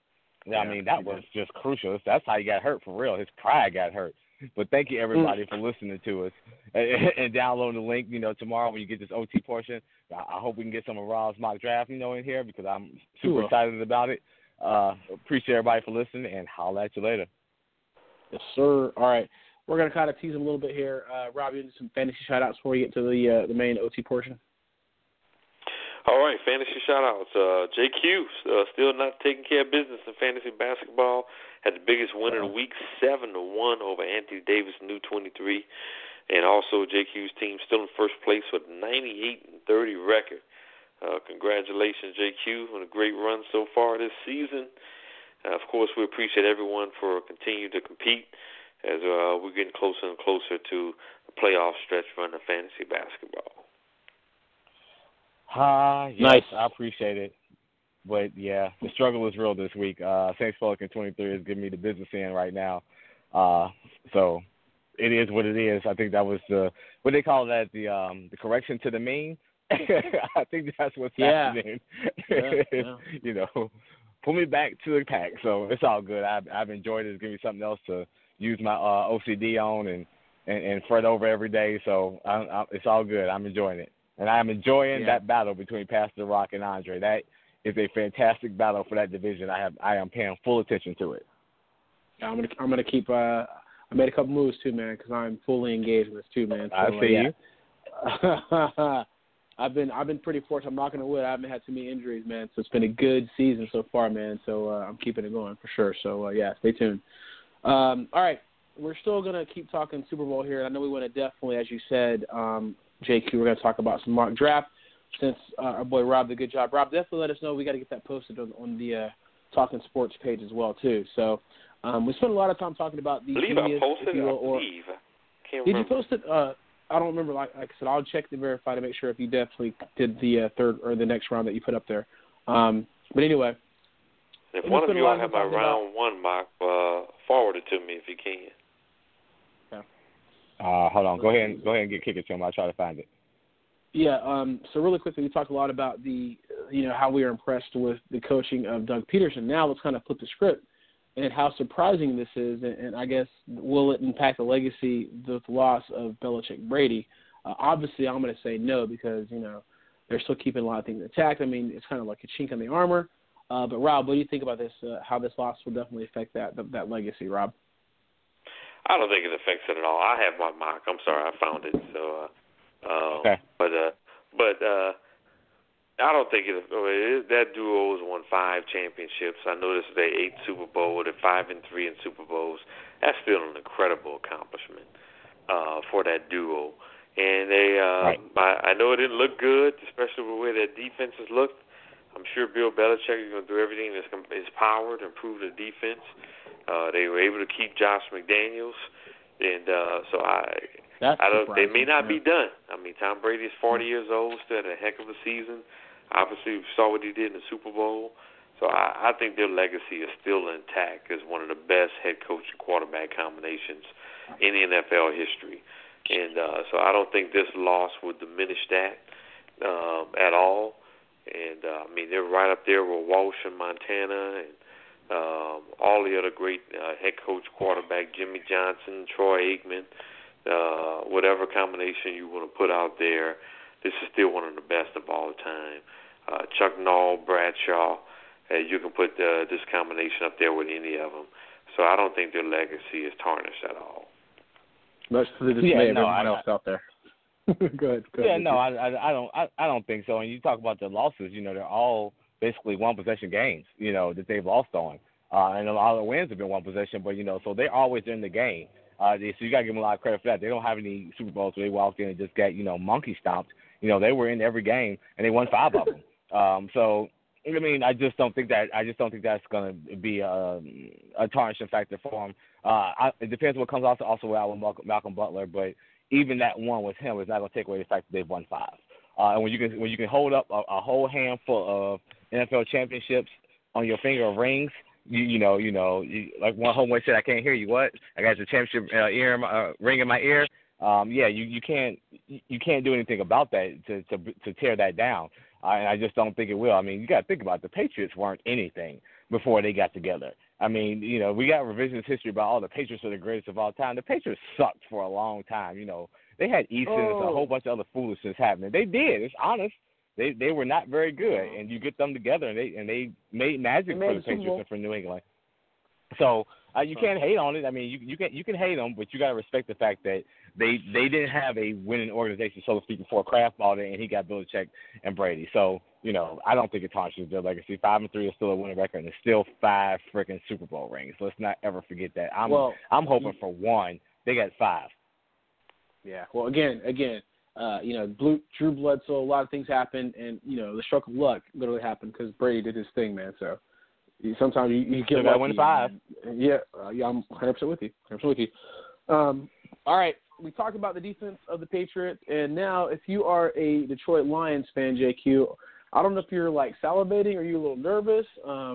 I mean, that was just crucial. That's how he got hurt for real. His pride got hurt. But thank you, everybody, for listening to us and downloading the link. Tomorrow when you get this OT portion, I hope we can get some of Rob's mock draft, in here because I'm super excited about it. Appreciate everybody for listening, and holla at you later.
Yes, sir. All right. We're going to kind of tease him a little bit here. Rob, you do some fantasy shout-outs before we get to the main OT portion.
All right, fantasy shout-outs. JQ, still not taking care of business in fantasy basketball. Had the biggest win of the week, 7-1 over Anthony Davis, new 23. And also JQ's team still in first place with a 98-30 record. Congratulations, JQ, on a great run so far this season. Of course, we appreciate everyone for continuing to compete as we're getting closer and closer to the playoff stretch run of fantasy basketball.
Yes,
nice.
I appreciate it. But, yeah, the struggle is real this week. Saints Pelican 23 is giving me the business end right now. So it is what it is. I think that was what they call that, the correction to the mean. I think that's what's happening.
Yeah.
Pull me back to the pack. So it's all good. I've enjoyed it. It's giving me something else to use my OCD on and fret over every day. So it's all good. I'm enjoying it. And I'm enjoying that battle between Pastor Rock and Andre. That is a fantastic battle for that division. I am paying full attention to it.
I'm gonna keep. I made a couple moves too, man, because I'm fully engaged with this too, man. So,
I see
you. I've been pretty fortunate. I'm knocking on wood. I haven't had too many injuries, man. So it's been a good season so far, man. So I'm keeping it going for sure. So stay tuned. All right, we're still gonna keep talking Super Bowl here. I know we want to definitely, as you said, JQ, we're going to talk about some mock draft since our boy Rob did a good job. Rob, definitely let us know. We got to get that posted on the Talking Sports page as well, too. So we spent a lot of time talking about the
I posted it.
Did you post it? I don't remember. Like I said, I'll check to verify to make sure if you definitely did the third or the next round that you put up there. But anyway.
If one of you all have my round one mock, forward it to me if you can.
Hold on. Go ahead and kick it to him. I'll try to find it.
Yeah. So really quickly, we talked a lot about how we are impressed with the coaching of Doug Peterson. Now let's kind of flip the script and how surprising this is, and I guess will it impact the legacy, the loss of Belichick Brady? Obviously, I'm going to say no because they're still keeping a lot of things intact. I mean, it's kind of like a chink in the armor. But Rob, what do you think about this? How this loss will definitely affect that legacy, Rob?
I don't think it affects it at all. I have my mock. I'm sorry, I found it. So,
okay.
But I don't think that duo has won 5 championships. I noticed they 8 Super Bowl. They're 5-3 in Super Bowls. That's still an incredible accomplishment for that duo. And they, I know it didn't look good, especially the way their defenses looked. I'm sure Bill Belichick is going to do everything in his power to improve the defense. They were able to keep Josh McDaniels, and so they may not be done. I mean, Tom Brady is 40 years old, still had a heck of a season. Obviously, we saw what he did in the Super Bowl. So I think their legacy is still intact as one of the best head coach and quarterback combinations in the NFL history. And so I don't think this loss would diminish that at all. And, I mean, they're right up there with Walsh in Montana and all the other great head coach, quarterback, Jimmy Johnson, Troy Aikman, whatever combination you want to put out there, this is still one of the best of all time. Chuck Noll, Bradshaw, you can put this combination up there with any of them. So I don't think their legacy is tarnished at all.
Much to the dismay of everyone else out there. Go ahead.
Yeah, no, I don't think so. And you talk about the losses, they're all basically one-possession games, that they've lost on. And a lot of the wins have been one possession, but, so they're always in the game. So you got to give them a lot of credit for that. They don't have any Super Bowls where they walked in and just got, monkey stomped. They were in every game, and they won 5 of them. So, I mean, I just don't think that's going to be a tarnishing factor for them. It depends what comes also out with Malcolm Butler, but even that one with him is not going to take away the fact that they've won 5. And when you can hold up a whole handful of NFL championships on your finger of rings, you like one homeboy said, I can't hear you. What? I got the championship ring in my ear. You can't do anything about that to tear that down. And I just don't think it will. I mean, you got to think about it. The Patriots weren't anything before they got together. I mean, we got revisionist history about all the Patriots are the greatest of all time. The Patriots sucked for a long time. They had Easton and a whole bunch of other foolishness happening. They did. It's honest. They were not very good, and you get them together, and they made magic for the Patriots and for New England. So you can't hate on it. I mean, you can hate them, but you got to respect the fact that they didn't have a winning organization, so to speak, before Kraft bought it, and he got Belichick and Brady. So I don't think it tarnishes their legacy. 5-3 is still a winning record, and it's still 5 freaking Super Bowl rings. Let's not ever forget that. I'm hoping for 1. They got 5.
Yeah. Well, again. Drew Bledsoe, a lot of things happened, and, the stroke of luck literally happened because Brady did his thing, man. So sometimes you get lucky.
Win 5.
Yeah, I'm 100% with you. 100% with you. All right, we talked about the defense of the Patriots, and now if you are a Detroit Lions fan, JQ, I don't know if you're, salivating or you're a little nervous.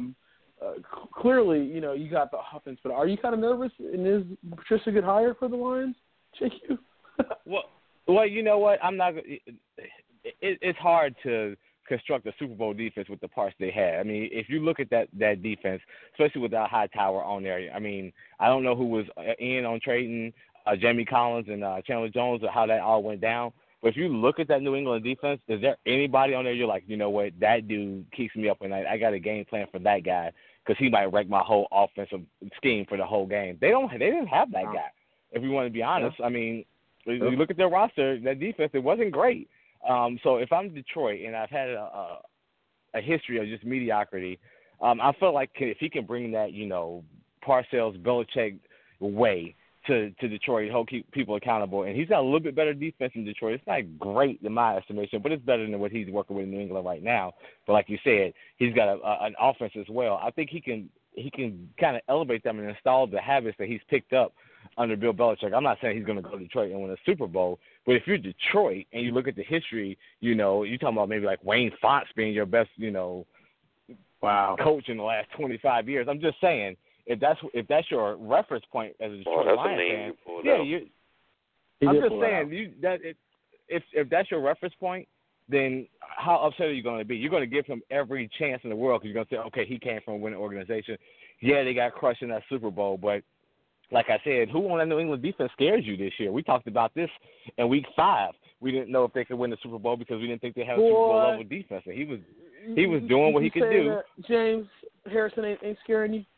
Clearly, you got the offense, but are you kind of nervous? And is Patricia a good hire for the Lions, JQ?
Well, you know what? I'm not. It's hard to construct a Super Bowl defense with the parts they had. I mean, if you look at that defense, especially without Hightower on there, I mean, I don't know who was in on trading Jamie Collins and Chandler Jones or how that all went down. But if you look at that New England defense, is there anybody on there you're like, you know what, that dude keeps me up at night. I got a game plan for that guy because he might wreck my whole offensive scheme for the whole game. They didn't have that guy. If we want to be honest, I mean. You look at their roster, that defense, it wasn't great. So if I'm Detroit and I've had a history of just mediocrity, I feel like if he can bring that, Parcells, Belichick way to Detroit, he'll keep people accountable. And he's got a little bit better defense in Detroit. It's not great in my estimation, but it's better than what he's working with in New England right now. But like you said, he's got an offense as well. I think he can kind of elevate them and install the habits that he's picked up under Bill Belichick. I'm not saying he's going to go to Detroit and win a Super Bowl, but if you're Detroit and you look at the history, you're talking about maybe like Wayne Fontes being your best, coach in the last 25 years. I'm just saying, if that's your reference point as a Detroit Lions fan, I'm just saying if that's your reference point, then how upset are you going to be? You're going to give him every chance in the world because you're going to say, okay, he came from a winning organization. Yeah, they got crushed in that Super Bowl, but like I said, who on that New England defense scares you this year? We talked about this in Week 5. We didn't know if they could win the Super Bowl because we didn't think they had a Super Bowl level defense. And he was doing what he could do.
James Harrison ain't scaring you?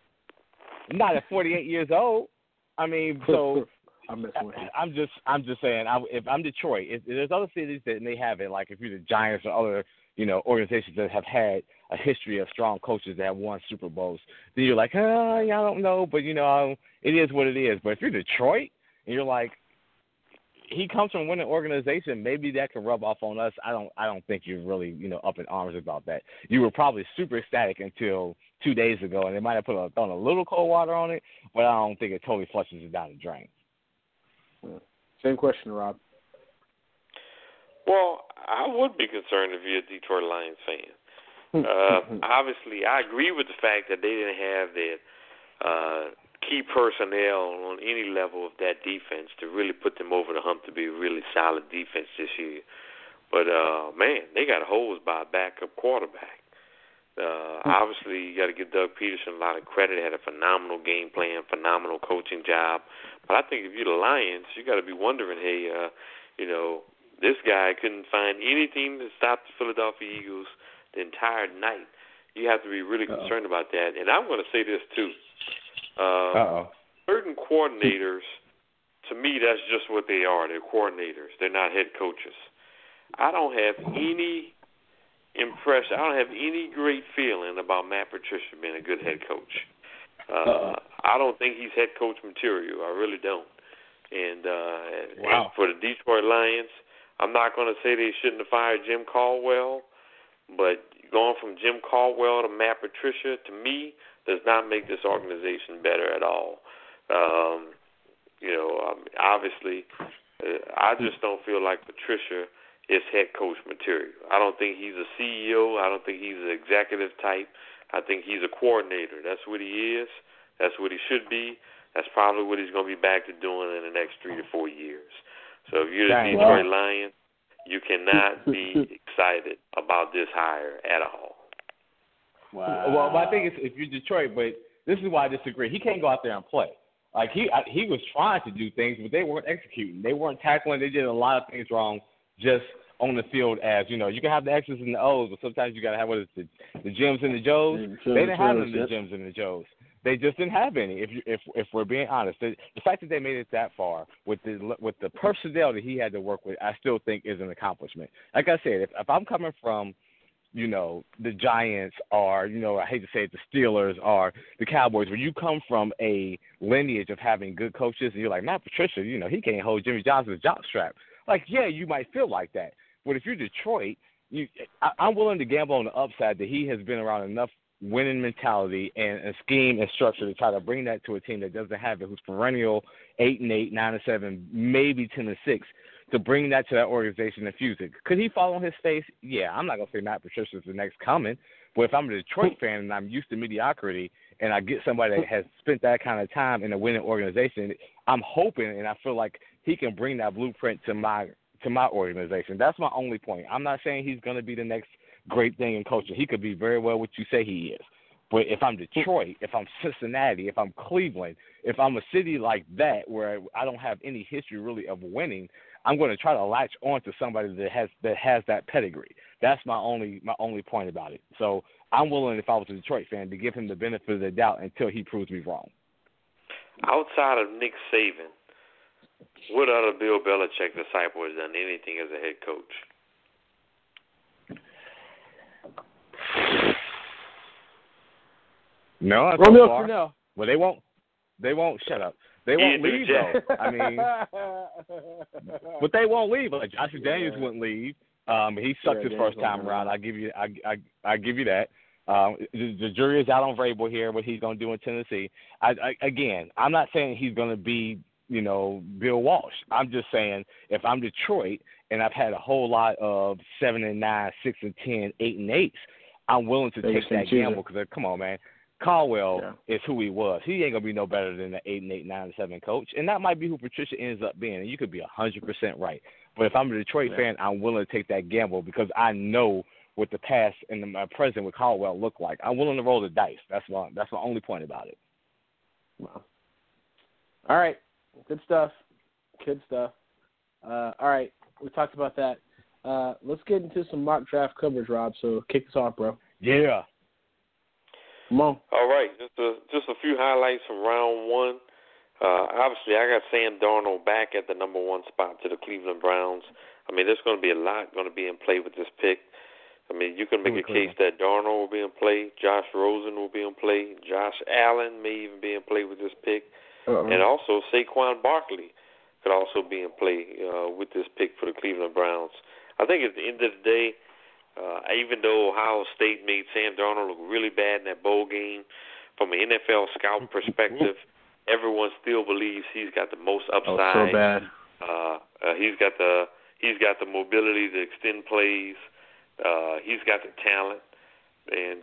Not at 48 years old. I mean, so
I'm
just saying, if I'm Detroit, if there's other cities that may have it, like if you're the Giants or other organizations that have had a history of strong coaches that have won Super Bowls, then you're like, I don't know, but it is what it is. But if you're Detroit and you're like, he comes from a winning organization, maybe that can rub off on us. I don't think you're really up in arms about that. You were probably super ecstatic until 2 days ago, and they might have thrown a little cold water on it, but I don't think it totally flushes it down the drain.
Same question, Rob.
Well, I would be concerned if you're a Detroit Lions fan. Obviously, I agree with the fact that they didn't have that key personnel on any level of that defense to really put them over the hump to be a really solid defense this year. But, man, they got hosed by a backup quarterback. Obviously, you got to give Doug Peterson a lot of credit. He had a phenomenal game plan, phenomenal coaching job. But I think if you're the Lions, you got to be wondering, hey, this guy couldn't find anything to stop the Philadelphia Eagles the entire night. You have to be really concerned about that. And I'm going to say this, too. Certain coordinators, to me, that's just what they are. They're coordinators. They're not head coaches. I don't have any impression. I don't have any great feeling about Matt Patricia being a good head coach. I don't think he's head coach material. I really don't. And for the Detroit Lions, I'm not going to say they shouldn't have fired Jim Caldwell, but going from Jim Caldwell to Matt Patricia, to me, does not make this organization better at all. Obviously, I just don't feel like Patricia is head coach material. I don't think he's a CEO. I don't think he's an executive type. I think he's a coordinator. That's what he is. That's what he should be. That's probably what he's going to be back to doing in the next 3 to 4 years. So if you're the Detroit Lions, You cannot be excited about this hire at all.
Wow. Well, my thing is, if you're Detroit, but this is why I disagree. He can't go out there and play. Like he was trying to do things, but they weren't executing. They weren't tackling. They did a lot of things wrong just on the field. As you know, you can have the X's and the O's, but sometimes you got to have the Jims and the Joes. They didn't have the Jims and the Joes. They just didn't have any. If we're being honest, the fact that they made it that far with the personnel that he had to work with, I still think is an accomplishment. Like I said, if I'm coming from, you know, the Giants or, you know, I hate to say it, the Steelers or the Cowboys, where you come from a lineage of having good coaches and you're like, Matt Patricia, you know, he can't hold Jimmy Johnson's jockstrap. Like, yeah, you might feel like that. But if you're Detroit, I'm willing to gamble on the upside that he has been around enough winning mentality and scheme and structure to try to bring that to a team that doesn't have it, who's perennial 8-8, 9-7, maybe 10-6. To bring that to that organization and fuse it. Could he fall on his face? Yeah, I'm not going to say Matt Patricia's the next coming, but if I'm a Detroit fan and I'm used to mediocrity and I get somebody that has spent that kind of time in a winning organization, I'm hoping and I feel like he can bring that blueprint to my organization. That's my only point. I'm not saying he's going to be the next great thing in coaching. He could be very well what you say he is. But if I'm Detroit, if I'm Cincinnati, if I'm Cleveland, if I'm a city like that where I don't have any history really of winning, I'm going to try to latch on to somebody that has that pedigree. That's my only point about it. So I'm willing, if I was a Detroit fan, to give him the benefit of the doubt until he proves me wrong.
Outside of Nick Saban, what other Bill Belichick disciple has done anything as a head coach?
No,
Romeo Crennel.
Well, they won't shut up. They won't leave, though. I mean, but they won't leave. Like Josh Daniels wouldn't leave. He sucked his first time around. I give you that. The jury is out on Vrabel here, what he's going to do in Tennessee. Again, I'm not saying he's going to be, you know, Bill Walsh. I'm just saying if I'm Detroit and I've had a whole lot of 7-9, 6-10, 8-8s, I'm willing to take that gamble because come on, man. Caldwell is who he was. He ain't going to be no better than the 8-8, 9-7 coach. And that might be who Patricia ends up being. And you could be 100% right. But if I'm a Detroit fan, I'm willing to take that gamble because I know what the past and my present with Caldwell look like. I'm willing to roll the dice. That's my only point about it.
Wow. All right. Good stuff. All right. We talked about that. Let's get into some mock draft coverage, Rob. So kick us off, bro.
Yeah.
Come on.
All right, just a few highlights from round one. Obviously, I got Sam Darnold back at the number one spot to the Cleveland Browns. I mean, there's going to be a lot going to be in play with this pick. I mean, you can make a case that Darnold will be in play, Josh Rosen will be in play, Josh Allen may even be in play with this pick, and also Saquon Barkley could also be in play with this pick for the Cleveland Browns. I think at the end of the day, even though Ohio State made Sam Darnold look really bad in that bowl game, from an NFL scout perspective, everyone still believes he's got the most upside.
Oh, so bad.
He's got the mobility to extend plays. He's got the talent, and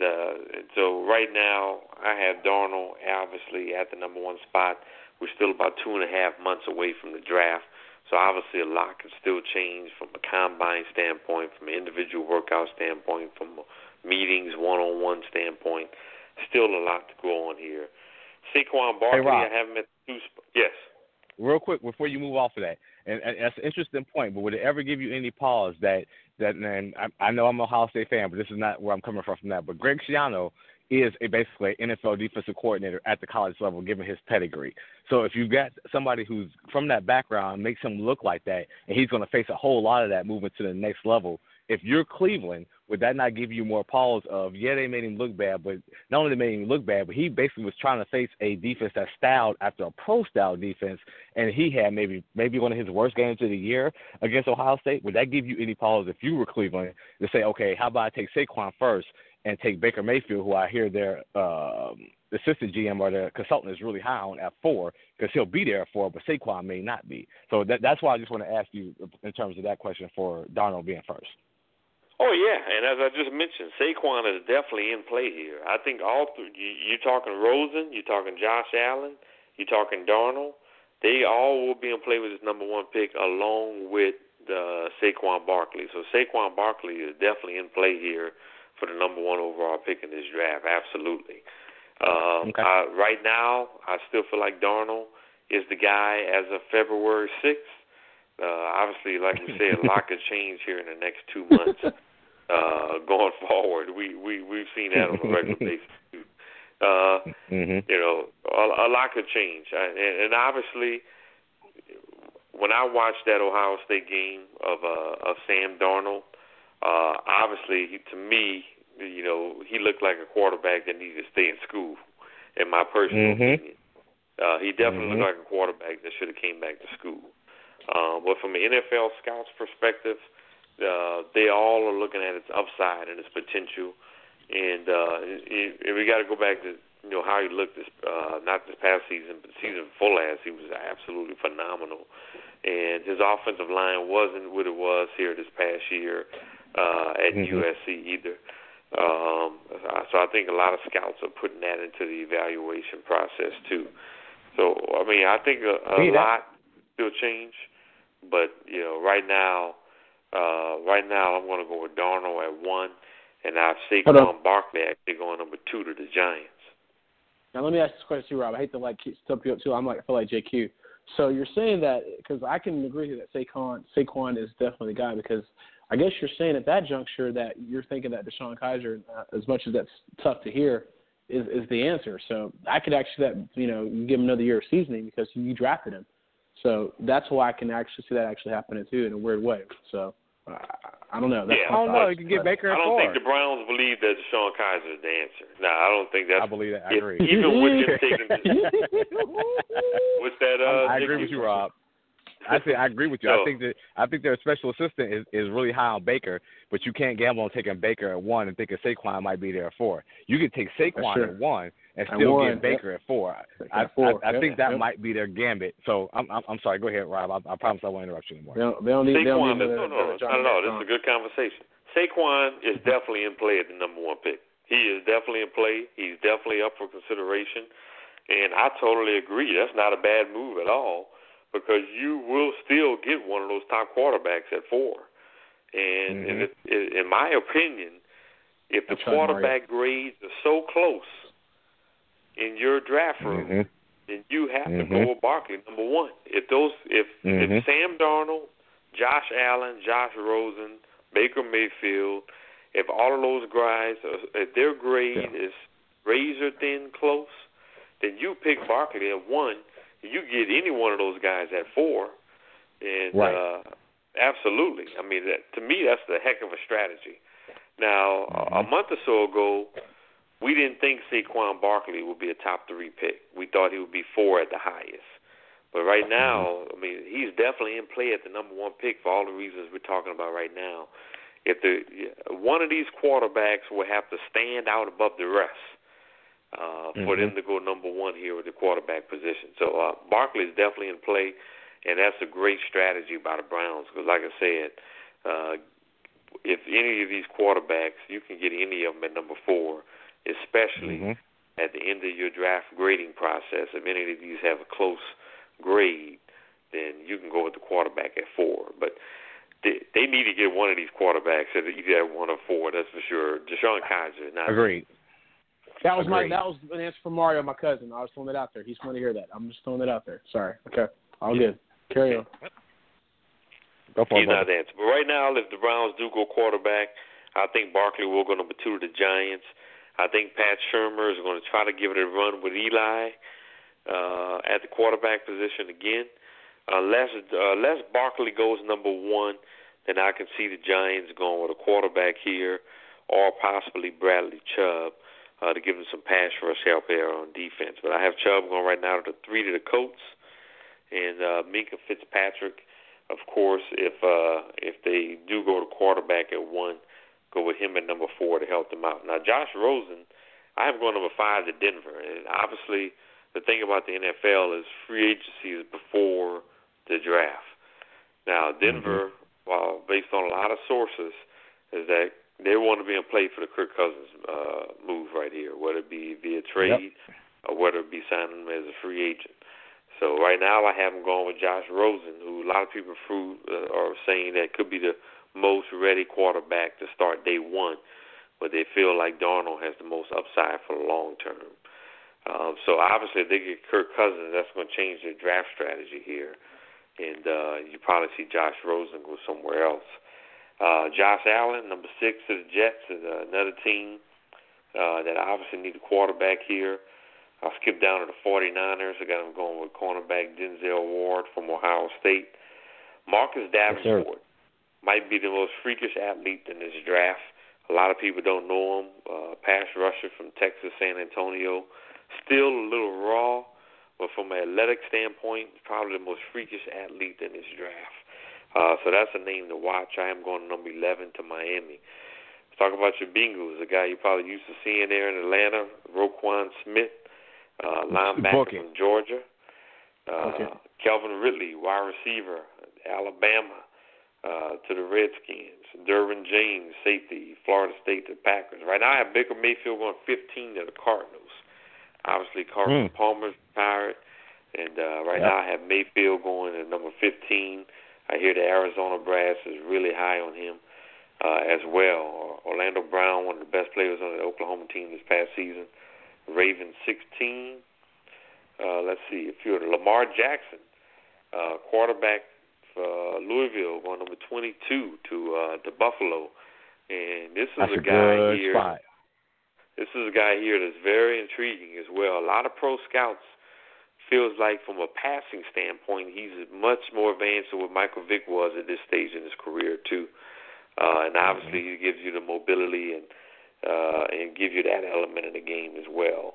so right now I have Darnold obviously at the number one spot. We're still about 2.5 months away from the draft. So obviously a lot can still change from a combine standpoint, from an individual workout standpoint, from meetings, one-on-one standpoint. Still a lot to go on here. Saquon Barkley, I have him at 2 spots. Yes.
Real quick, before you move off of that, and that's an interesting point, but would it ever give you any pause that and I know I'm an Ohio State fan, but this is not where I'm coming from that, but Greg Schiano is basically an NFL defensive coordinator at the college level, given his pedigree. So if you've got somebody who's from that background, makes him look like that, and he's going to face a whole lot of that moving to the next level, if you're Cleveland, would that not give you more pause of, yeah, they made him look bad, but not only made him look bad, but he basically was trying to face a defense that's styled after a pro-style defense, and he had maybe one of his worst games of the year against Ohio State? Would that give you any pause if you were Cleveland to say, okay, how about I take Saquon first and take Baker Mayfield, who I hear their assistant GM or their consultant is really high on at 4, because he'll be there at 4, but Saquon may not be. So that's why I just want to ask you in terms of that question for Darnold being first.
Oh, yeah, and as I just mentioned, Saquon is definitely in play here. I think all three, you're talking Rosen, you're talking Josh Allen, you're talking Darnold, they all will be in play with this number one pick along with Saquon Barkley. So Saquon Barkley is definitely in play here for the number 1 overall pick in this draft. Absolutely.
Okay.
Right now, I still feel like Darnold is the guy as of February 6th. Obviously, like we said, a lot could change here in the next 2 months. Going forward, we've seen that on a regular basis too. You know, a lot could change, and obviously, when I watched that Ohio State game of Sam Darnold, obviously to me, you know, he looked like a quarterback that needed to stay in school, in my personal opinion. He definitely looked like a quarterback that should have came back to school. But from an NFL scout's perspective, they all are looking at its upside and its potential. And we got to go back to, you know, how he looked not this past season, but the season before last. He was absolutely phenomenal. And his offensive line wasn't what it was here this past year at USC either. So I think a lot of scouts are putting that into the evaluation process too. So, I mean, I think a lot will change. But, you know, right now I'm going to go with Darnold at 1, and I have Saquon Barkley actually going number 2 to the Giants.
Now let me ask this question too, Rob. I hate to stump you up too. I feel like JQ. So you're saying that, because I can agree that Saquon is definitely the guy, because I guess you're saying at that juncture that you're thinking that DeShone Kizer, as much as that's tough to hear, is the answer. So I could actually give him another year of seasoning because you drafted him. So that's why I can actually see that actually happening too in a weird way. So I don't know.
I don't know. You can get Baker at 4.
I don't think the Browns believe that DeShone Kizer is the answer. No, I don't think that's.
I believe that. I agree.
Even with him taking what's that?
I agree with you, Rob. I agree with you. I think their special assistant is really high on Baker, but you can't gamble on taking Baker at 1 and thinking Saquon might be there at 4. You could take Saquon at 1 and still get Baker at 4. I think that might be their gambit. So I'm sorry. Go ahead, Rob. I promise I won't interrupt you anymore.
They don't need no. This is a good conversation. Saquon is definitely in play at the number 1 pick. He is definitely in play. He's definitely up for consideration, and I totally agree. That's not a bad move at all, because you will still get one of those top quarterbacks at 4. And in my opinion, if the quarterback grades are so close in your draft room, then you have to go with Barkley, number 1. If Sam Darnold, Josh Allen, Josh Rosen, Baker Mayfield, if all of those guys, if their grade is razor thin close, then you pick Barkley at 1. You get any one of those guys at 4, and absolutely. I mean, to me, that's the heck of a strategy. Now, a month or so ago, we didn't think Saquon Barkley would be a top 3 pick. We thought he would be 4 at the highest. But right now, I mean, he's definitely in play at the number 1 pick for all the reasons we're talking about right now. If one of these quarterbacks will have to stand out above the rest for them to go number 1 here with the quarterback position. So Barkley is definitely in play, and that's a great strategy by the Browns because, like I said, if any of these quarterbacks, you can get any of them at number 4, especially at the end of your draft grading process. If any of these have a close grade, then you can go with the quarterback at 4. But they need to get one of these quarterbacks at either at 1 or 4. That's for sure. DeShone Kizer, not
agreed.
That was an answer from Mario, my cousin. I was throwing it out there. He's going to hear that. I'm just throwing it out there. Sorry. Okay. All good. Carry on.
Go for it.
He's not the answer. But right now, if the Browns do go quarterback, I think Barkley will go number 2 to the Giants. I think Pat Shurmur is going to try to give it a run with Eli at the quarterback position again. Unless Barkley goes number 1, then I can see the Giants going with a quarterback here or possibly Bradley Chubb to give them some pass rush help there on defense. But I have Chubb going right now to 3 to the Colts. And Minkah Fitzpatrick, of course, if they do go to quarterback at 1, go with him at number 4 to help them out. Now, Josh Rosen, I have going number 5 to Denver. And obviously, the thing about the NFL is free agency is before the draft. Now, Denver, well, based on a lot of sources, is that they want to be in play for the Kirk Cousins move right here, whether it be via trade or whether it be signing him as a free agent. So right now I have him going with Josh Rosen, who a lot of people are saying that could be the most ready quarterback to start day one, but they feel like Darnold has the most upside for the long term. So obviously if they get Kirk Cousins, that's going to change their draft strategy here, and you probably see Josh Rosen go somewhere else. Josh Allen, number 6 to the Jets, is another team that obviously need a quarterback here. I'll skip down to the 49ers. I got them going with cornerback Denzel Ward from Ohio State. Marcus Davenport might be the most freakish athlete in this draft. A lot of people don't know him. Pass rusher from Texas, San Antonio. Still a little raw, but from an athletic standpoint, probably the most freakish athlete in this draft. So that's a name to watch. I am going number 11 to Miami. Let's talk about your Bengals, a guy you probably used to seeing there in Atlanta, Roquan Smith. Linebacker from Georgia. Calvin Ridley, wide receiver, Alabama, to the Redskins. Derwin James, safety, Florida State to the Packers. Right now I have Baker Mayfield going 15 to the Cardinals. Obviously Carson Palmer's retired. And right now I have Mayfield going at number 15. I hear the Arizona Brass is really high on him as well. Orlando Brown, one of the best players on the Oklahoma team this past season. Ravens 16. Let's see, a few of the Lamar Jackson, quarterback for Louisville, going number 22 to Buffalo. And this is a guy here. Spot. This is a guy here that's very intriguing as well. A lot of pro scouts feels like from a passing standpoint, he's much more advanced than what Michael Vick was at this stage in his career too. And obviously he gives you the mobility and give you that element in the game as well.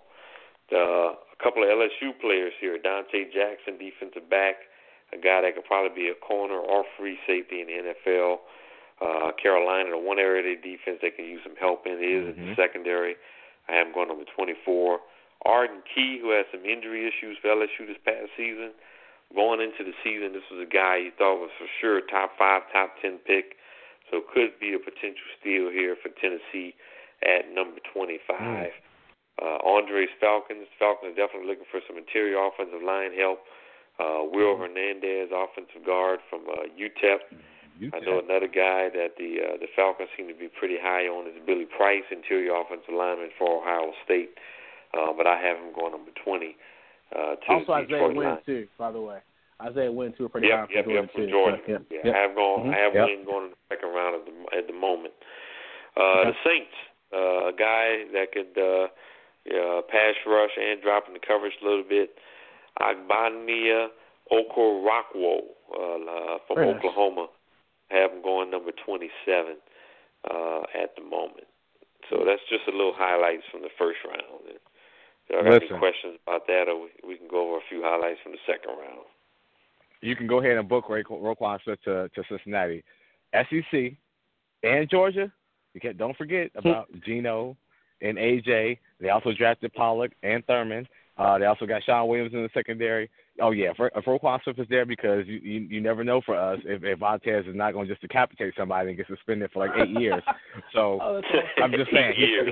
A couple of LSU players here, Dante Jackson, defensive back, a guy that could probably be a corner or free safety in the NFL. Carolina, the one area of their defense they can use some help in is in the secondary. I have him going number 24. Arden Key, who had some injury issues for LSU this past season. Going into the season, this was a guy you thought was for sure top 5, top 10 pick. So could be a potential steal here for Tennessee at number 25. Andres Falcons. Falcons definitely looking for some interior offensive line help. Will Hernandez, offensive guard from UTEP. I know another guy that the Falcons seem to be pretty high on is Billy Price, interior offensive lineman for Ohio State. But I have him going number 20.
Also Isaiah Wynn, too, by the way. Isaiah Wynn, too, pretty high
from Georgia. I have Wynn going in the second round at the moment. The Saints, a guy that could pass rush and drop in the coverage a little bit. Agbania Okoronkwo from Oklahoma. I have him going number 27 at the moment. So that's just a little highlights from the first round. If y'all got any questions about that, or we can go over a few highlights from the second round.
You can go ahead and book Roquan Smith to Cincinnati. SEC and Georgia, don't forget about Geno and AJ. They also drafted Pollock and Thurman. They also got Sean Williams in the secondary. Oh, yeah, if Roquan Smith is there, because you never know for us if Vontaze is not going to just decapitate somebody and get suspended for like 8 years. So I'm just saying.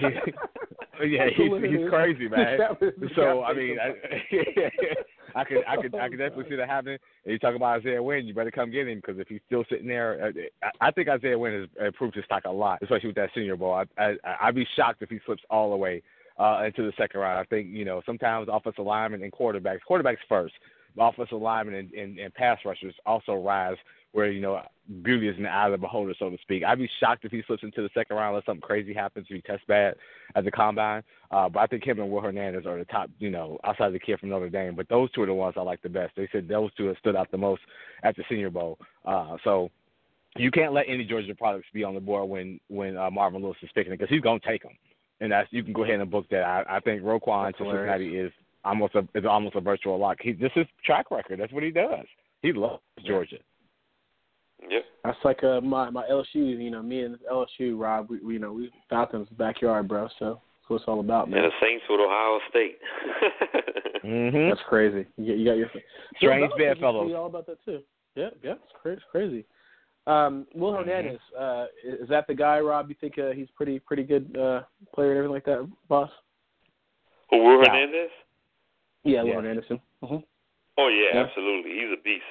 He's crazy, man. So, I mean, I could definitely see that happening. And you talk about Isaiah Wynn, you better come get him, because if he's still sitting there, I think Isaiah Wynn has improved his stock a lot, especially with that Senior Bowl. I'd be shocked if he slips all the way into the second round. I think, sometimes offensive linemen and quarterbacks first, offensive linemen and pass rushers also rise where, beauty is in the eye of the beholder, so to speak. I'd be shocked if he slips into the second round unless something crazy happens, if he tests bad at the combine. But I think him and Will Hernandez are the top, outside of the kid from Notre Dame. But those two are the ones I like the best. They said those two have stood out the most at the Senior Bowl. So you can't let any Georgia products be on the board when Marvin Lewis is picking it, because he's going to take them. And you can go ahead and book that. I think Roquan to Cincinnati is almost a virtual lock. This is track record. That's what he does. He loves Georgia.
Yep.
That's like my LSU. Me and LSU, Rob. We Falcons backyard, bro. So that's what it's all about, man.
And the Saints with Ohio State.
That's crazy. You got your
strange bedfellows.
All about that too. Yeah, it's crazy. Will Hernandez, is that the guy, Rob? You think he's pretty good player and everything like that, boss?
Will Hernandez?
Yeah, Will Hernandez.
Oh, yeah, absolutely. He's a beast.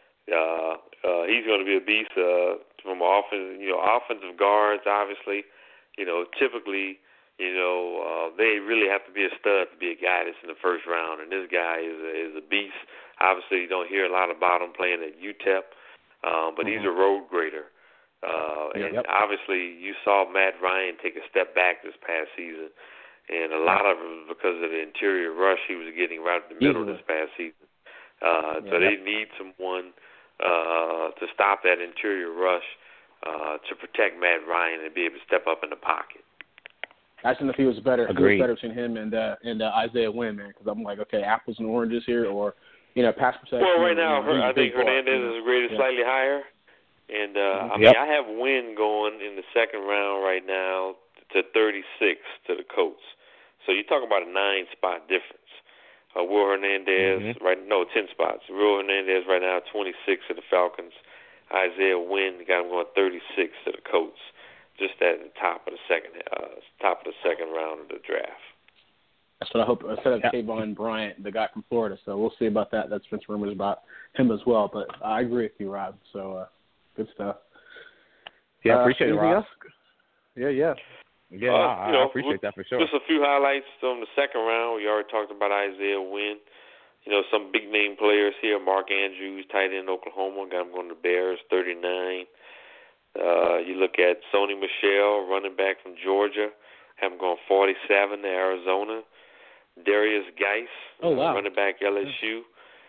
He's going to be a beast from offensive guards, obviously. Typically, they really have to be a stud to be a guy that's in the first round, and this guy is a beast. Obviously, you don't hear a lot about him playing at UTEP, but he's a road grader. And obviously, you saw Matt Ryan take a step back this past season, and a lot of it was because of the interior rush he was getting right in the middle this past season. So they need someone to stop that interior rush to protect Matt Ryan and be able to step up in the pocket.
I just know if he was better.
Agreed.
He was better between him and Isaiah Wynn, man. Because I'm like, okay, apples and oranges here, or pass protection.
Well, right now, I think Hernandez is graded slightly higher, and I have Wynn going in the second round right now to 36 to the Colts. So you talk about a 9-spot difference. Will Hernandez 10 spots. Will Hernandez right now 26 to the Falcons. Isaiah Wynn got him going 36 to the Colts. Just at the top of the second round of the draft.
That's what I hope. Instead of Kayvon Bryant, the guy from Florida. So we'll see about that. That's been rumors about him as well. But I agree with you, Rob. So good stuff.
Yeah, I appreciate it, Rob.
Else? Yeah.
Yeah, I appreciate that for sure.
Just a few highlights from the second round. We already talked about Isaiah Wynn. Some big-name players here. Mark Andrews, tight end, Oklahoma, got him going to the Bears, 39. You look at Sony Michel, running back from Georgia, have him going 47 to Arizona. Darius Geis, running back LSU.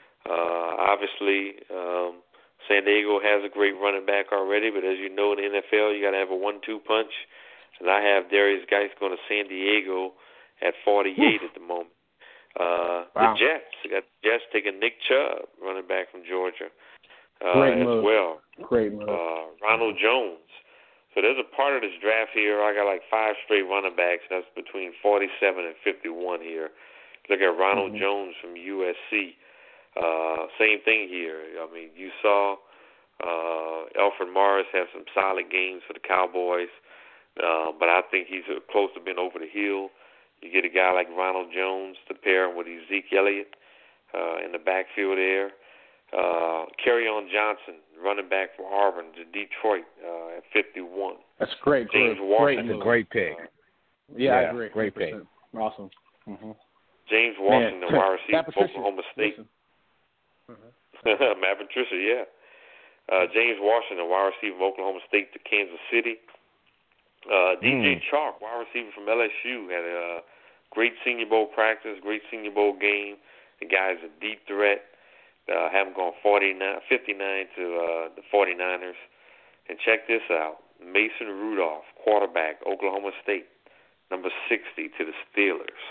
Obviously, San Diego has a great running back already, but as you know, in the NFL, you got to have a 1-2 punch. And I have Darius Geis going to San Diego at 48 at the moment. The Jets, you got the Jets taking Nick Chubb, running back from Georgia, as well.
Great move.
Ronald Jones. So there's a part of this draft here. I got like 5 straight running backs. That's between 47 and 51 here. Look at Ronald Jones from USC. Same thing here. I mean, you saw Alfred Morris have some solid games for the Cowboys, but I think he's close to being over the hill. You get a guy like Ronald Jones to pair him with Zeke Elliott in the backfield there. Kerryon Johnson, running back from Auburn to Detroit at 51.
That's great.
James Washington.
That's a great pick.
Yeah, I agree.
Great pick.
Awesome.
James Washington, wide receiver from Oklahoma State. Matt Patricia, yeah. James Washington, wide receiver from Oklahoma State to Kansas City. DJ Chark, wide receiver from LSU, had a great Senior Bowl practice, great Senior Bowl game. The guy's a deep threat. Have him going 59 to the 49ers. And check this out. Mason Rudolph, quarterback, Oklahoma State, number 60 to the Steelers.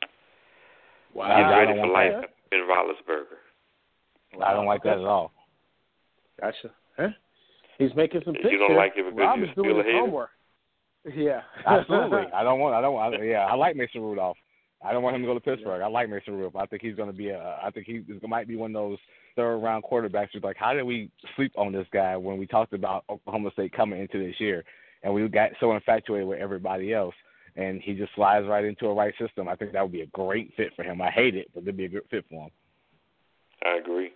Wow.
He's ready for life at Ben Roethlisberger.
I don't like that at all.
Gotcha. Huh? He's making some picks.
You don't like it because
Rob
you're
is doing
still
his
ahead?
homework. Yeah.
Absolutely. I like Mason Rudolph. I don't want him to go to Pittsburgh. I like Mason Rudolph. I think he's going to be I think he might be one of those third-round quarterbacks who's like, how did we sleep on this guy when we talked about Oklahoma State coming into this year? And we got so infatuated with everybody else. And he just slides right into a right system. I think that would be a great fit for him. I hate it, but it'd be a good fit for him.
I agree.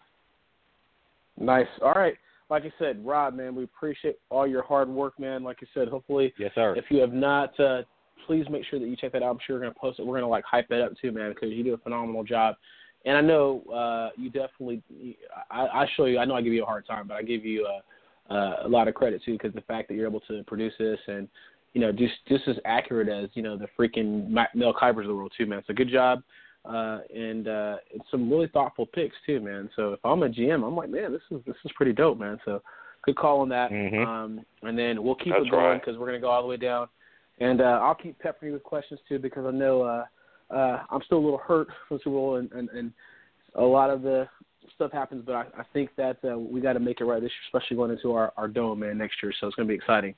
Nice. All right. Like I said, Rob, man, we appreciate all your hard work, man. Like I said, hopefully,
yes, sir.
If you have not, please make sure that you check that out. I'm sure we're going to post it. We're going to, hype that up too, man, because you do a phenomenal job. And I know you definitely I show you – I know I give you a hard time, but I give you a lot of credit, too, because the fact that you're able to produce this and, just as accurate as, the freaking Mel Kibers of the world, too, man. So good job. And it's some really thoughtful picks too, man. So if I'm a GM, I'm like, man, this is pretty dope, man. So good call on that. And then we'll keep it going because we're gonna go all the way down. And I'll keep peppering you with questions too because I know I'm still a little hurt from the Super Bowl and a lot of the stuff happens, but I think that we got to make it right this year, especially going into our dome, man, next year. So it's gonna be exciting.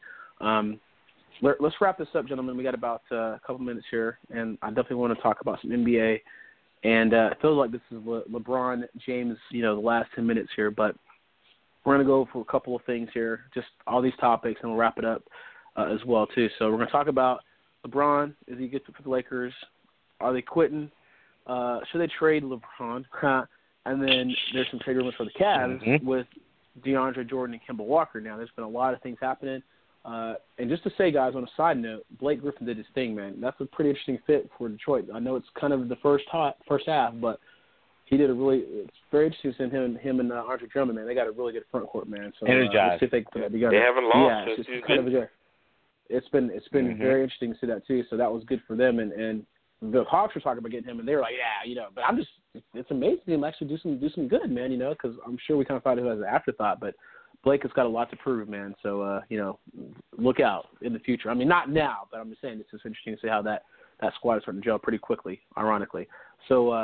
Let's wrap this up, gentlemen. We got about a couple minutes here, and I definitely want to talk about some NBA. And it feels like this is LeBron James, the last 10 minutes here. But we're going to go for a couple of things here, just all these topics, and we'll wrap it up as well, too. So we're going to talk about LeBron as he gets to the Lakers. Are they quitting? Should they trade LeBron? And then there's some trade rumors for the Cavs with DeAndre Jordan and Kemba Walker. Now, there's been a lot of things happening. And just to say, guys, on a side note, Blake Griffin did his thing, man. That's a pretty interesting fit for Detroit. I know it's kind of the first half, but he did it's very interesting seeing him and Andre Drummond, man. They got a really good front court, man. So
energized.
See if they can put that together.
They haven't lost since he's been.
It's been very interesting to see that too. So that was good for them. And the Hawks were talking about getting him, and they were like, yeah, but it's amazing him actually do some good, man. Because I'm sure we kind of thought it was an afterthought, but Blake has got a lot to prove, man. So look out in the future. I mean, not now, but I'm just saying it's just interesting to see how that squad is starting to gel pretty quickly, ironically. So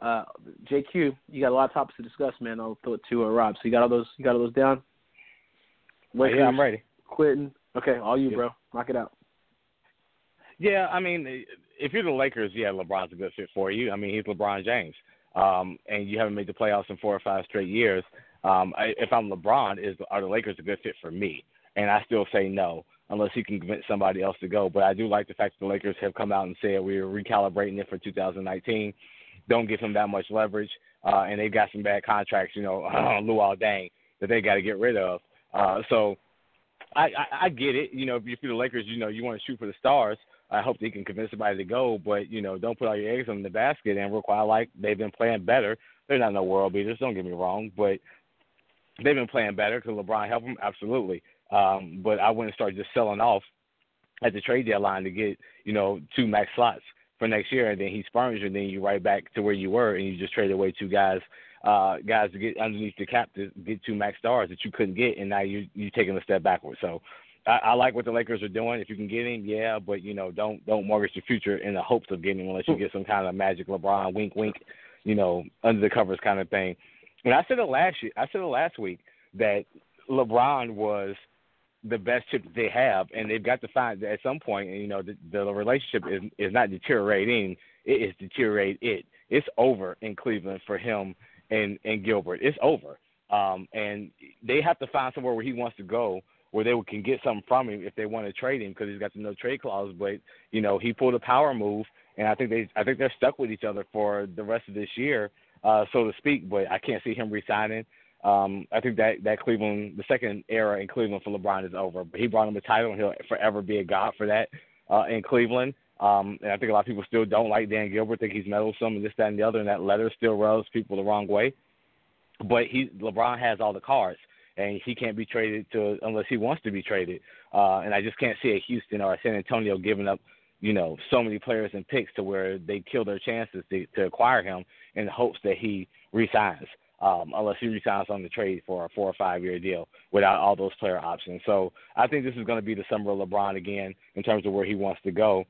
JQ, you got a lot of topics to discuss, man. I'll throw it to Rob. So you got all those down?
Lakers, yeah, I'm ready.
Quitting. Okay, all you, bro. Knock it out.
Yeah, I mean, if you're the Lakers, yeah, LeBron's a good fit for you. I mean, he's LeBron James, and you haven't made the playoffs in 4 or 5 straight years. If I'm LeBron, are the Lakers a good fit for me? And I still say no, unless he can convince somebody else to go. But I do like the fact that the Lakers have come out and said we're recalibrating it for 2019. Don't give him that much leverage, and they've got some bad contracts, Luol Deng, that they got to get rid of. So I get it. If you're the Lakers, you want to shoot for the stars. I hope they can convince somebody to go, but, don't put all your eggs in the basket. And Rook, I like they've been playing better. They're not no world beaters, don't get me wrong, but they've been playing better. Could LeBron help them? Absolutely. But I wouldn't start just selling off at the trade deadline to get, 2 max slots for next year, and then he spurns you, and then you right back to where you were, and you just traded away 2 guys to get underneath the cap to get 2 max stars that you couldn't get, and now you're taking a step backwards. So I like what the Lakers are doing. If you can get him, yeah, but don't mortgage your future in the hopes of getting him unless you get some kind of magic LeBron wink wink, under the covers kind of thing. And I said it last week that LeBron was the best chip that they have, and they've got to find that at some point, the relationship is not deteriorating, it is deteriorated. It's over in Cleveland for him and Gilbert. It's over. And they have to find somewhere where he wants to go, where they can get something from him if they want to trade him, because he's got the no trade clause. But he pulled a power move, and I think they're stuck with each other for the rest of this year, so to speak. But I can't see him re-signing. I think that Cleveland, the second era in Cleveland for LeBron is over. But he brought him a title, and he'll forever be a god for that in Cleveland. And I think a lot of people still don't like Dan Gilbert, think he's meddlesome and this, that, and the other, and that letter still rubs people the wrong way. But LeBron has all the cards, and he can't be traded unless he wants to be traded. And I just can't see a Houston or a San Antonio giving up, so many players and picks to where they kill their chances to acquire him in the hopes that he resigns. Unless he resigns on the trade for a 4 or 5 year deal without all those player options. So I think this is going to be the summer of LeBron again in terms of where he wants to go.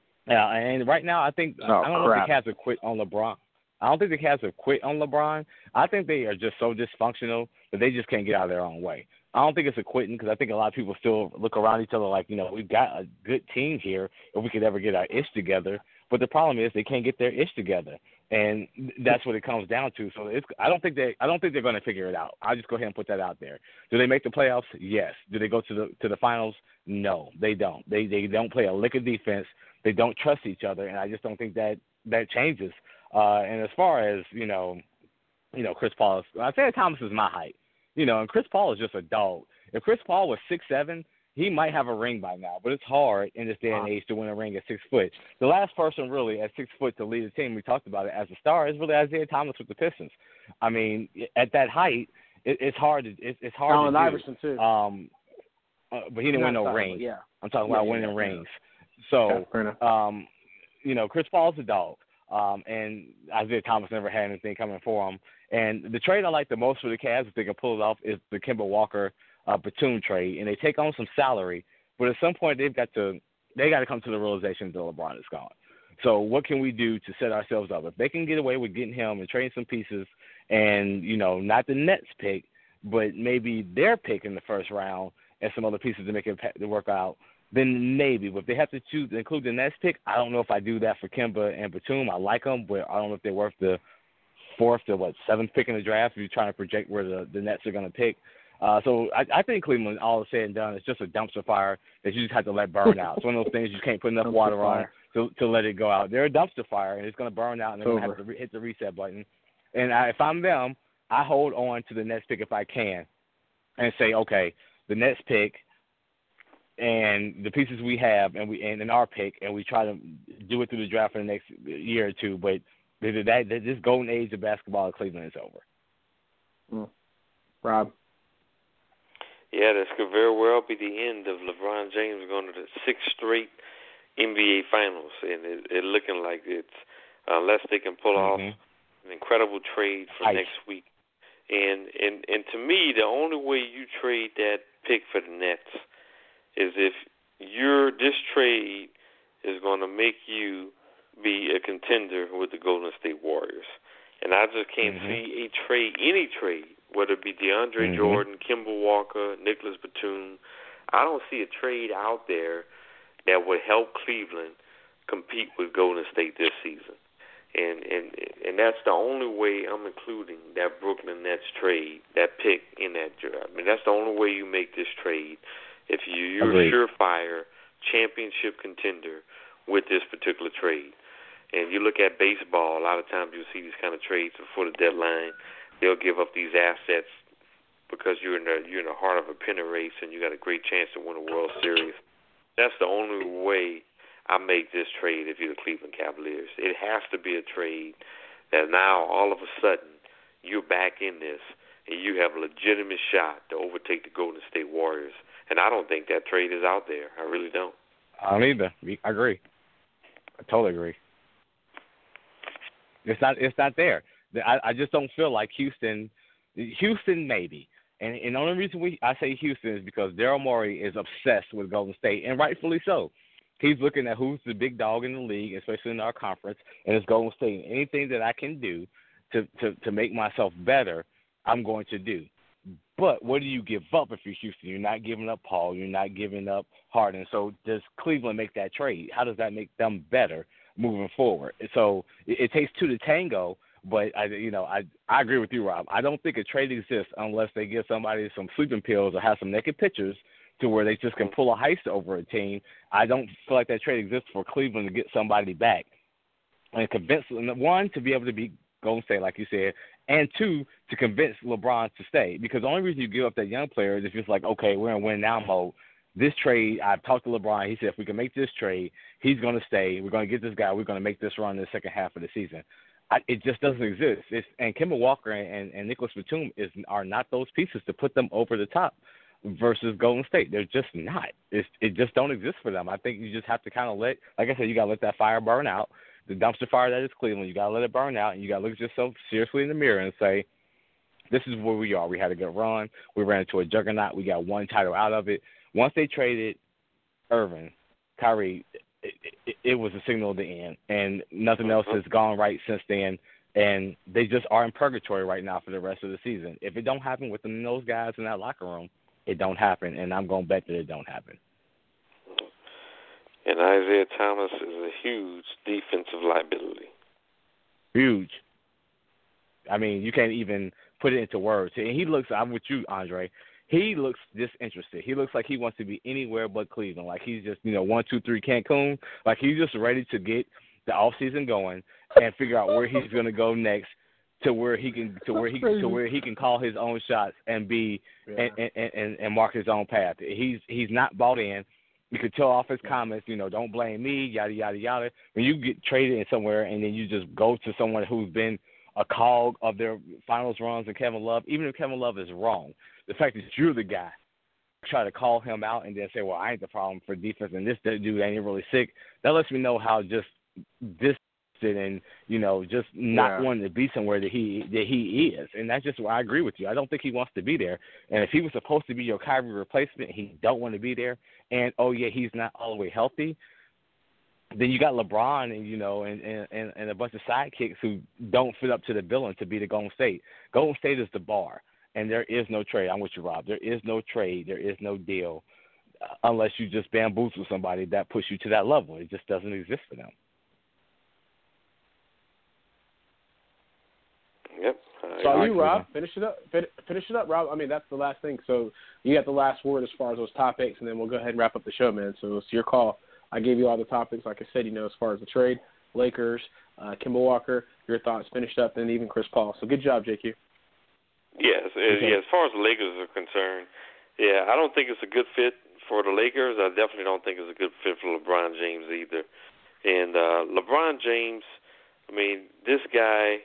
And right now, I don't know if the Cavs have quit on LeBron. I don't think the Cavs have quit on LeBron. I think they are just so dysfunctional that they just can't get out of their own way. I don't think it's a quitting, because I think a lot of people still look around each other like, we've got a good team here if we could ever get our ish together. But the problem is they can't get their ish together, and that's what it comes down to. So I don't think they're going to figure it out. I'll just go ahead and put that out there. Do they make the playoffs? Yes. Do they go to the finals? No, they don't. They don't play a lick of defense. They don't trust each other, and I just don't think that changes. And as far as Chris Paul, Isaiah Thomas is my height, and Chris Paul is just a dog. If Chris Paul was 6'7", he might have a ring by now, but it's hard in this day and age to win a ring at 6 foot. The last person really at 6 foot to lead a team, we talked about it, as a star is really Isaiah Thomas with the Pistons. I mean, at that height, it's hard to it's hard.
Allen Iverson too.
But he didn't win no ring.
Yeah.
I'm talking about winning rings. So, Chris Paul's a dog, and Isaiah Thomas never had anything coming for him. And the trade I like the most for the Cavs, if they can pull it off, is the Kemba Walker Batum trade, and they take on some salary, but at some point they got to come to the realization that LeBron is gone. So what can we do to set ourselves up? If they can get away with getting him and trade some pieces, and not the Nets pick, but maybe their pick in the first round and some other pieces to make it work out, then maybe. But if they have to include the Nets pick, I don't know if I do that for Kemba and Batum. I like them, but I don't know if they're worth the 4th to 7th pick in the draft if you're trying to project where the Nets are going to pick. So I think Cleveland, all said and done, is just a dumpster fire that you just have to let burn out. It's one of those things you can't put enough water on to let it go out. They're a dumpster fire, and it's going to burn out, and they're going to have to hit the reset button. And if I'm them, I hold on to the Nets pick if I can and say, okay, the Nets pick and the pieces we have and our pick, and we try to do it through the draft for the next year or two. But this golden age of basketball in Cleveland is over.
Rob?
Yeah, this could very well be the end of LeBron James going to the 6th straight NBA Finals, and it's looking like it's unless they can pull off an incredible trade for next week. And to me, the only way you trade that pick for the Nets is if this trade is going to make you be a contender with the Golden State Warriors. And I just can't see any trade, whether it be DeAndre Jordan, Kemba Walker, Nicholas Batum. I don't see a trade out there that would help Cleveland compete with Golden State this season. And that's the only way I'm including that Brooklyn Nets trade, that pick in that draft. I mean, that's the only way you make this trade if you're a surefire championship contender with this particular trade. And you look at baseball, a lot of times you'll see these kind of trades before the deadline. They'll give up these assets because you're in the heart of a pennant race and you got a great chance to win a World Series. That's the only way I make this trade if you're the Cleveland Cavaliers. It has to be a trade that now all of a sudden you're back in this and you have a legitimate shot to overtake the Golden State Warriors. And I don't think that trade is out there. I really don't.
I don't either. I agree. I totally agree. It's not there. I just don't feel like Houston maybe. And the only reason I say Houston is because Daryl Morey is obsessed with Golden State, and rightfully so. He's looking at who's the big dog in the league, especially in our conference, and it's Golden State. Anything that I can do to make myself better, I'm going to do. But what do you give up if you're Houston? You're not giving up Paul. You're not giving up Harden. So does Cleveland make that trade? How does that make them better moving forward? So it takes two to tango. But I agree with you, Rob. I don't think a trade exists unless they give somebody some sleeping pills or have some naked pictures to where they just can pull a heist over a team. I don't feel like that trade exists for Cleveland to get somebody back and convince one to be able to beat Golden State, like you said, and two to convince LeBron to stay. Because the only reason you give up that young player is if it's like, okay, we're in win now mode. This trade, I've talked to LeBron. He said if we can make this trade, he's going to stay. We're going to get this guy. We're going to make this run in the second half of the season. It just doesn't exist. And Kemba Walker and Nicholas Batum are not those pieces to put them over the top versus Golden State. They're just not. It just don't exist for them. I think you just have to kind of like I said, you got to let that fire burn out. The dumpster fire that is Cleveland, you got to let it burn out, and you got to look at yourself seriously in the mirror and say, this is where we are. We had a good run. We ran into a juggernaut. We got one title out of it. Once they traded Irving, Kyrie, it was a signal of the end, and nothing else has gone right since then, and they just are in purgatory right now for the rest of the season. If it don't happen with those guys in that locker room, it don't happen, and I'm going to bet that it don't happen.
And Isaiah Thomas is a huge defensive liability.
Huge. I mean, you can't even put it into words. And he looks, I'm with you, Andre, he looks disinterested. He looks like he wants to be anywhere but Cleveland. Like he's just, 1, 2, 3 Cancun. Like he's just ready to get the off season going and figure out where he's going to go next to where he can call his own shots and be and mark his own path. He's not bought in. You could tell off his comments, don't blame me, yada yada yada. When you get traded in somewhere and then you just go to someone who's been a cog of their finals runs and Kevin Love, even if Kevin Love is wrong, the fact that you're the guy, try to call him out and then say, well, I ain't the problem for defense and this dude ain't really sick, that lets me know how just distant and, just not wanting to be somewhere that he is. And that's just why I agree with you. I don't think he wants to be there. And if he was supposed to be your Kyrie replacement, he don't want to be there. And, he's not all the way healthy. Then you got LeBron and a bunch of sidekicks who don't fit up to the billing to be the Golden State. Golden State is the bar, and there is no trade. I'm with you, Rob. There is no trade. There is no deal unless you just bamboozle somebody that puts you to that level. It just doesn't exist for them.
Yep.
So you, Rob, finish it up, Rob. I mean, that's the last thing. So you got the last word as far as those topics, and then we'll go ahead and wrap up the show, man. So it's your call. I gave you all the topics, like I said, as far as the trade. Lakers, Kemba Walker, your thoughts finished up, and even Chris Paul. So good job, JQ.
Yes, as far as the Lakers are concerned, I don't think it's a good fit for the Lakers. I definitely don't think it's a good fit for LeBron James either. And LeBron James, I mean, this guy,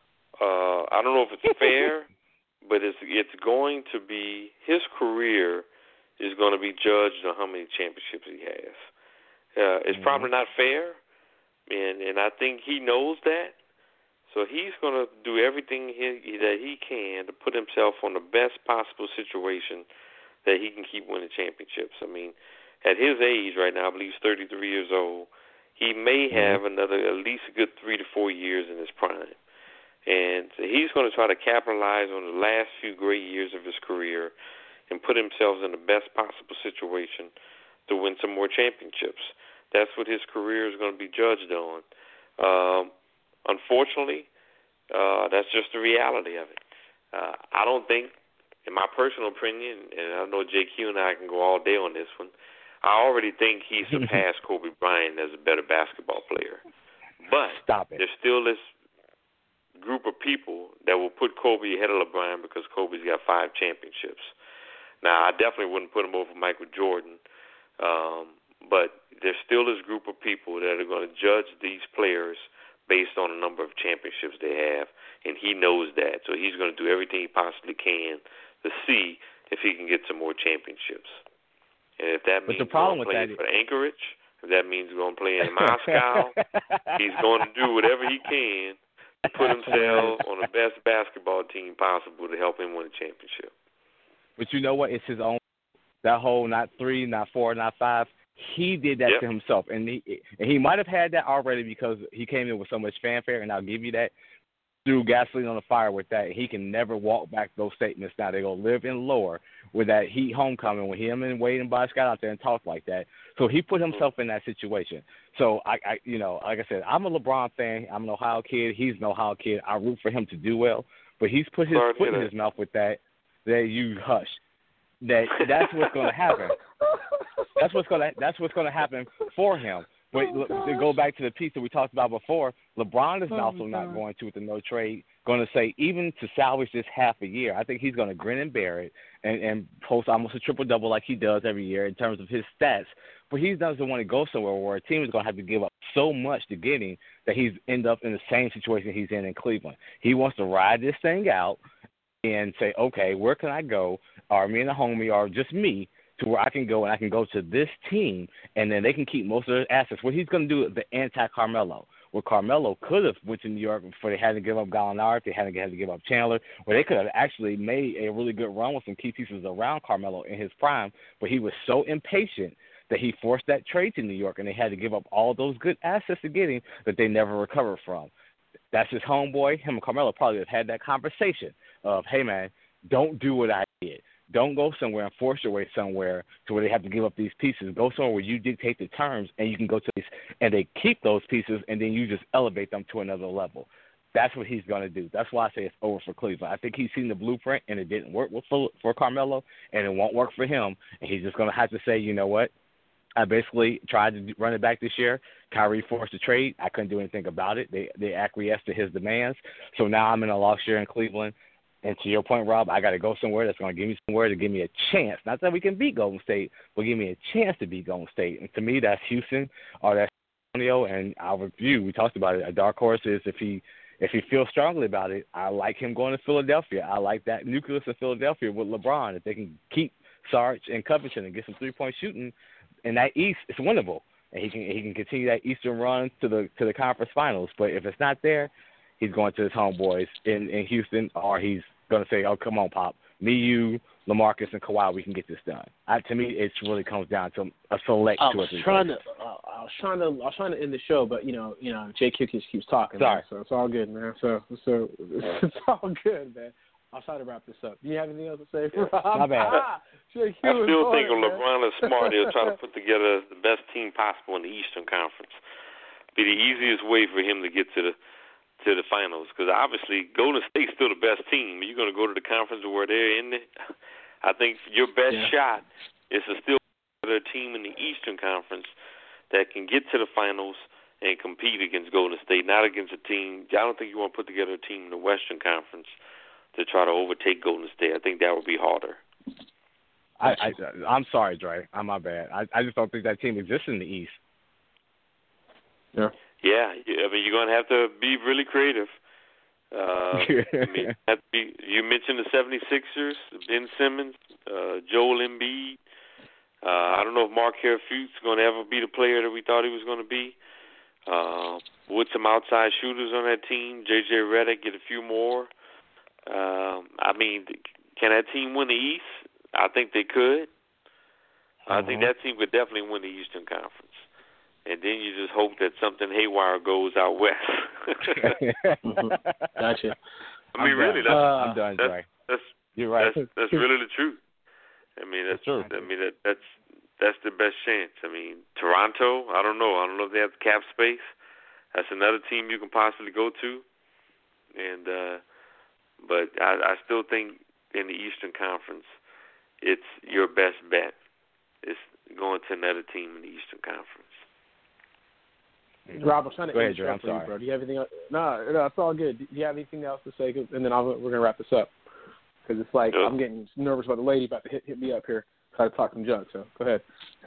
I don't know if it's fair, but it's going to be, his career is going to be judged on how many championships he has. It's probably not fair, and I think he knows that. So he's going to do everything that he can to put himself on the best possible situation that he can keep winning championships. I mean, at his age right now, I believe he's 33 years old, he may have another at least a good 3 to 4 years in his prime. And so he's going to try to capitalize on the last few great years of his career and put himself in the best possible situation to win some more championships. That's what his career is going to be judged on. Unfortunately, that's just the reality of it. I don't think, in my personal opinion, and I know JQ and I can go all day on this one, I already think he surpassed Kobe Bryant as a better basketball player. But there's still this group of people that will put Kobe ahead of LeBron because Kobe's got 5 championships. Now, I definitely wouldn't put him over Michael Jordan, but there's still this group of people that are going to judge these players based on the number of championships they have, and he knows that. So he's going to do everything he possibly can to see if he can get some more championships. And if that means going to play for Anchorage, if that means going to play in Moscow, he's going to do whatever he can to put himself on the best basketball team possible to help him win a championship.
But you know what? It's his own. That whole not 3, not 4, not 5. He did that to himself, and he might have had that already because he came in with so much fanfare, and I'll give you that. Threw gasoline on the fire with that. He can never walk back those statements now. They're going to live in lore with that Heat homecoming when him and Wade and Bosh got out there and talked like that. So he put himself in that situation. So, I like I said, I'm a LeBron fan. I'm an Ohio kid. He's an Ohio kid. I root for him to do well. But he's put his foot in his mouth with that you hush. That's what's going to happen. That's what's going to happen for him. But to go back to the piece that we talked about before, LeBron is also not going to, with the no trade, going to say even to salvage this half a year. I think he's going to grin and bear it and post almost a triple-double like he does every year in terms of his stats. But he doesn't want to go somewhere where a team is going to have to give up so much to get him that he's end up in the same situation he's in Cleveland. He wants to ride this thing out and say, okay, where can I go, or me and a homie, or just me, to where I can go and I can go to this team, and then they can keep most of their assets. What he's going to do, the anti-Carmelo, where Carmelo could have went to New York before they had to give up Gallinari, if they hadn't had to give up Chandler, where they could have actually made a really good run with some key pieces around Carmelo in his prime, but he was so impatient that he forced that trade to New York, and they had to give up all those good assets to get him that they never recovered from. That's his homeboy. Him and Carmelo probably have had that conversation of, hey, man, don't do what I did. Don't go somewhere and force your way somewhere to where they have to give up these pieces. Go somewhere where you dictate the terms and you can go to these, and they keep those pieces, and then you just elevate them to another level. That's what he's going to do. That's why I say it's over for Cleveland. I think he's seen the blueprint, and it didn't work for Carmelo, and it won't work for him. And he's just going to have to say, you know what? I basically tried to run it back this year. Kyrie forced a trade. I couldn't do anything about it. They acquiesced to his demands. So now I'm in a lost year in Cleveland. And to your point, Rob, I got to go somewhere that's going to give me somewhere to give me a chance. Not that we can beat Golden State, but give me a chance to beat Golden State. And to me, that's Houston or that's San Antonio. And our view, we talked about it, a dark horse is if he feels strongly about it, I like him going to Philadelphia. I like that nucleus of Philadelphia with LeBron. If they can keep Sarge and Covington and get some three-point shooting in that East, it's winnable. And he can continue that Eastern run to the conference finals. But if it's not there, he's going to his homeboys in Houston, or he's going to say, oh, come on, Pop. Me, you, LaMarcus, and Kawhi, we can get this done. To me, it really comes down to a select two or three. I
was trying to end the show, but JQ keeps talking.
Sorry.
Man, so it's all good, man. So it's all good, man. I'll try to wrap this up. Do you have anything else to say, Rob?
My bad.
I still think LeBron is smart. He'll try to put together the best team possible in the Eastern Conference. Be the easiest way for him to get to the finals, because obviously Golden State's still the best team. You're going to go to the conference where they're in it. I think your best shot is to still get a team in the Eastern Conference that can get to the finals and compete against Golden State, not against a team. I don't think you want to put together a team in the Western Conference to try to overtake Golden State. I think that would be harder.
I'm sorry, Dre. I'm my bad. I just don't think that team exists in the East.
Yeah.
Yeah, I mean, you're going to have to be really creative. You mentioned the 76ers, Ben Simmons, Joel Embiid. I don't know if Markelle Fultz is going to ever be the player that we thought he was going to be. With some outside shooters on that team, J.J. Redick, get a few more. I mean, can that team win the East? I think they could. I think that team could definitely win the Eastern Conference. And then you just hope that something haywire goes out west.
Gotcha.
I mean, really,
I'm done, Dre. You're right.
That's really the truth. I mean, that's
true.
I mean, that's the best chance. I mean, Toronto, I don't know. I don't know if they have the cap space. That's another team you can possibly go to. And but I still think in the Eastern Conference, it's your best bet. It's going to another team in the Eastern Conference.
Rob, I'm trying to
interrupt
you, bro. Do you have anything else? No, it's all good. Do you have anything else to say? And then we're going to wrap this up. Because it's like I'm getting nervous about the lady about to hit me up here, try to talk some junk. So go ahead.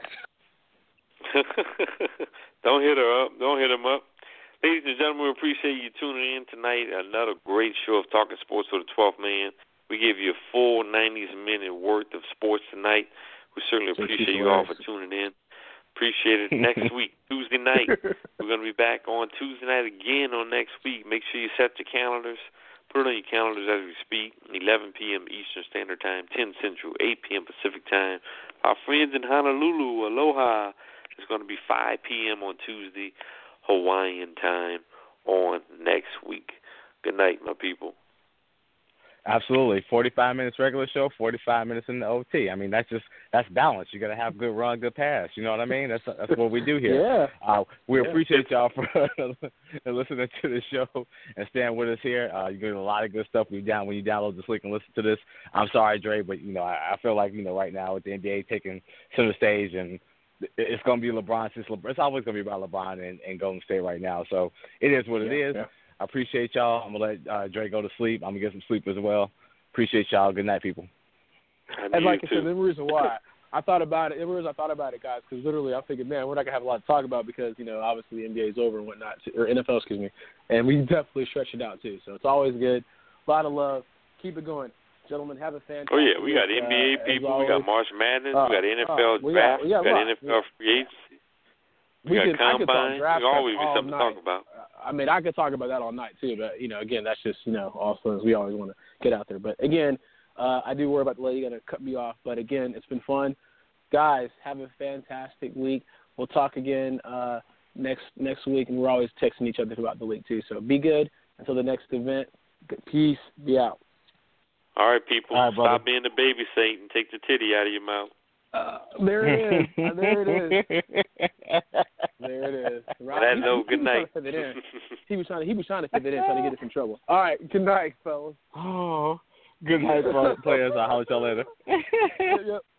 Don't hit her up. Don't hit him up. Ladies and gentlemen, we appreciate you tuning in tonight. Another great show of Talking Sports with the 12th Man. We gave you a full 90-minute worth of sports tonight. We certainly appreciate you all for tuning in. Appreciate it. Next week, Tuesday night, we're going to be back on Tuesday night again on next week. Make sure you set your calendars. Put it on your calendars as we speak. 11 p.m. Eastern Standard Time, 10 Central, 8 p.m. Pacific Time. Our friends in Honolulu, aloha. It's going to be 5 p.m. on Tuesday, Hawaiian time on next week. Good night, my people.
Absolutely. 45 minutes regular show, 45 minutes in the OT. I mean, that's balance. You got to have good run, good pass. You know what I mean? That's what we do here.
Yeah.
We appreciate y'all for listening to the show and staying with us here. You get a lot of good stuff when you download this link and listen to this. I'm sorry, Dre, but I feel like right now with the NBA taking center stage and it's going to be LeBron. It's always going to be about LeBron and Golden State right now. So it is what it is. Yeah. I appreciate y'all. I'm going to let Dre go to sleep. I'm going to get some sleep as well. Appreciate y'all. Good night, people.
And like I said, the reason why I thought about it, guys, because literally I'm thinking, man, we're not going to have a lot to talk about because, obviously the NBA is over and whatnot, or NFL, excuse me, and we definitely stretch it out too. So it's always good. A lot of love. Keep it going. Gentlemen, have a fantastic
Oh, yeah, we got NBA people. We got March Madness. We got NFL draft. We got NFL free agency. We got combine. There's always be something to talk about.
I mean, I could talk about that all night, too. But, again, that's just, all fun. We always want to get out there. But, again, I do worry about the lady going to cut me off. But, again, it's been fun. Guys, have a fantastic week. We'll talk again next week. And we're always texting each other about the week, too. So be good until the next event. Peace. Be out.
All right, people. All right, stop being the baby Satan and take the titty out of your mouth.
There it is. There it is. Right.
That note, good night.
He was trying to fit it in, trying to get us in trouble. All right, good night, fellas.
Oh, good night, players. I'll holler at y'all later.
Yep.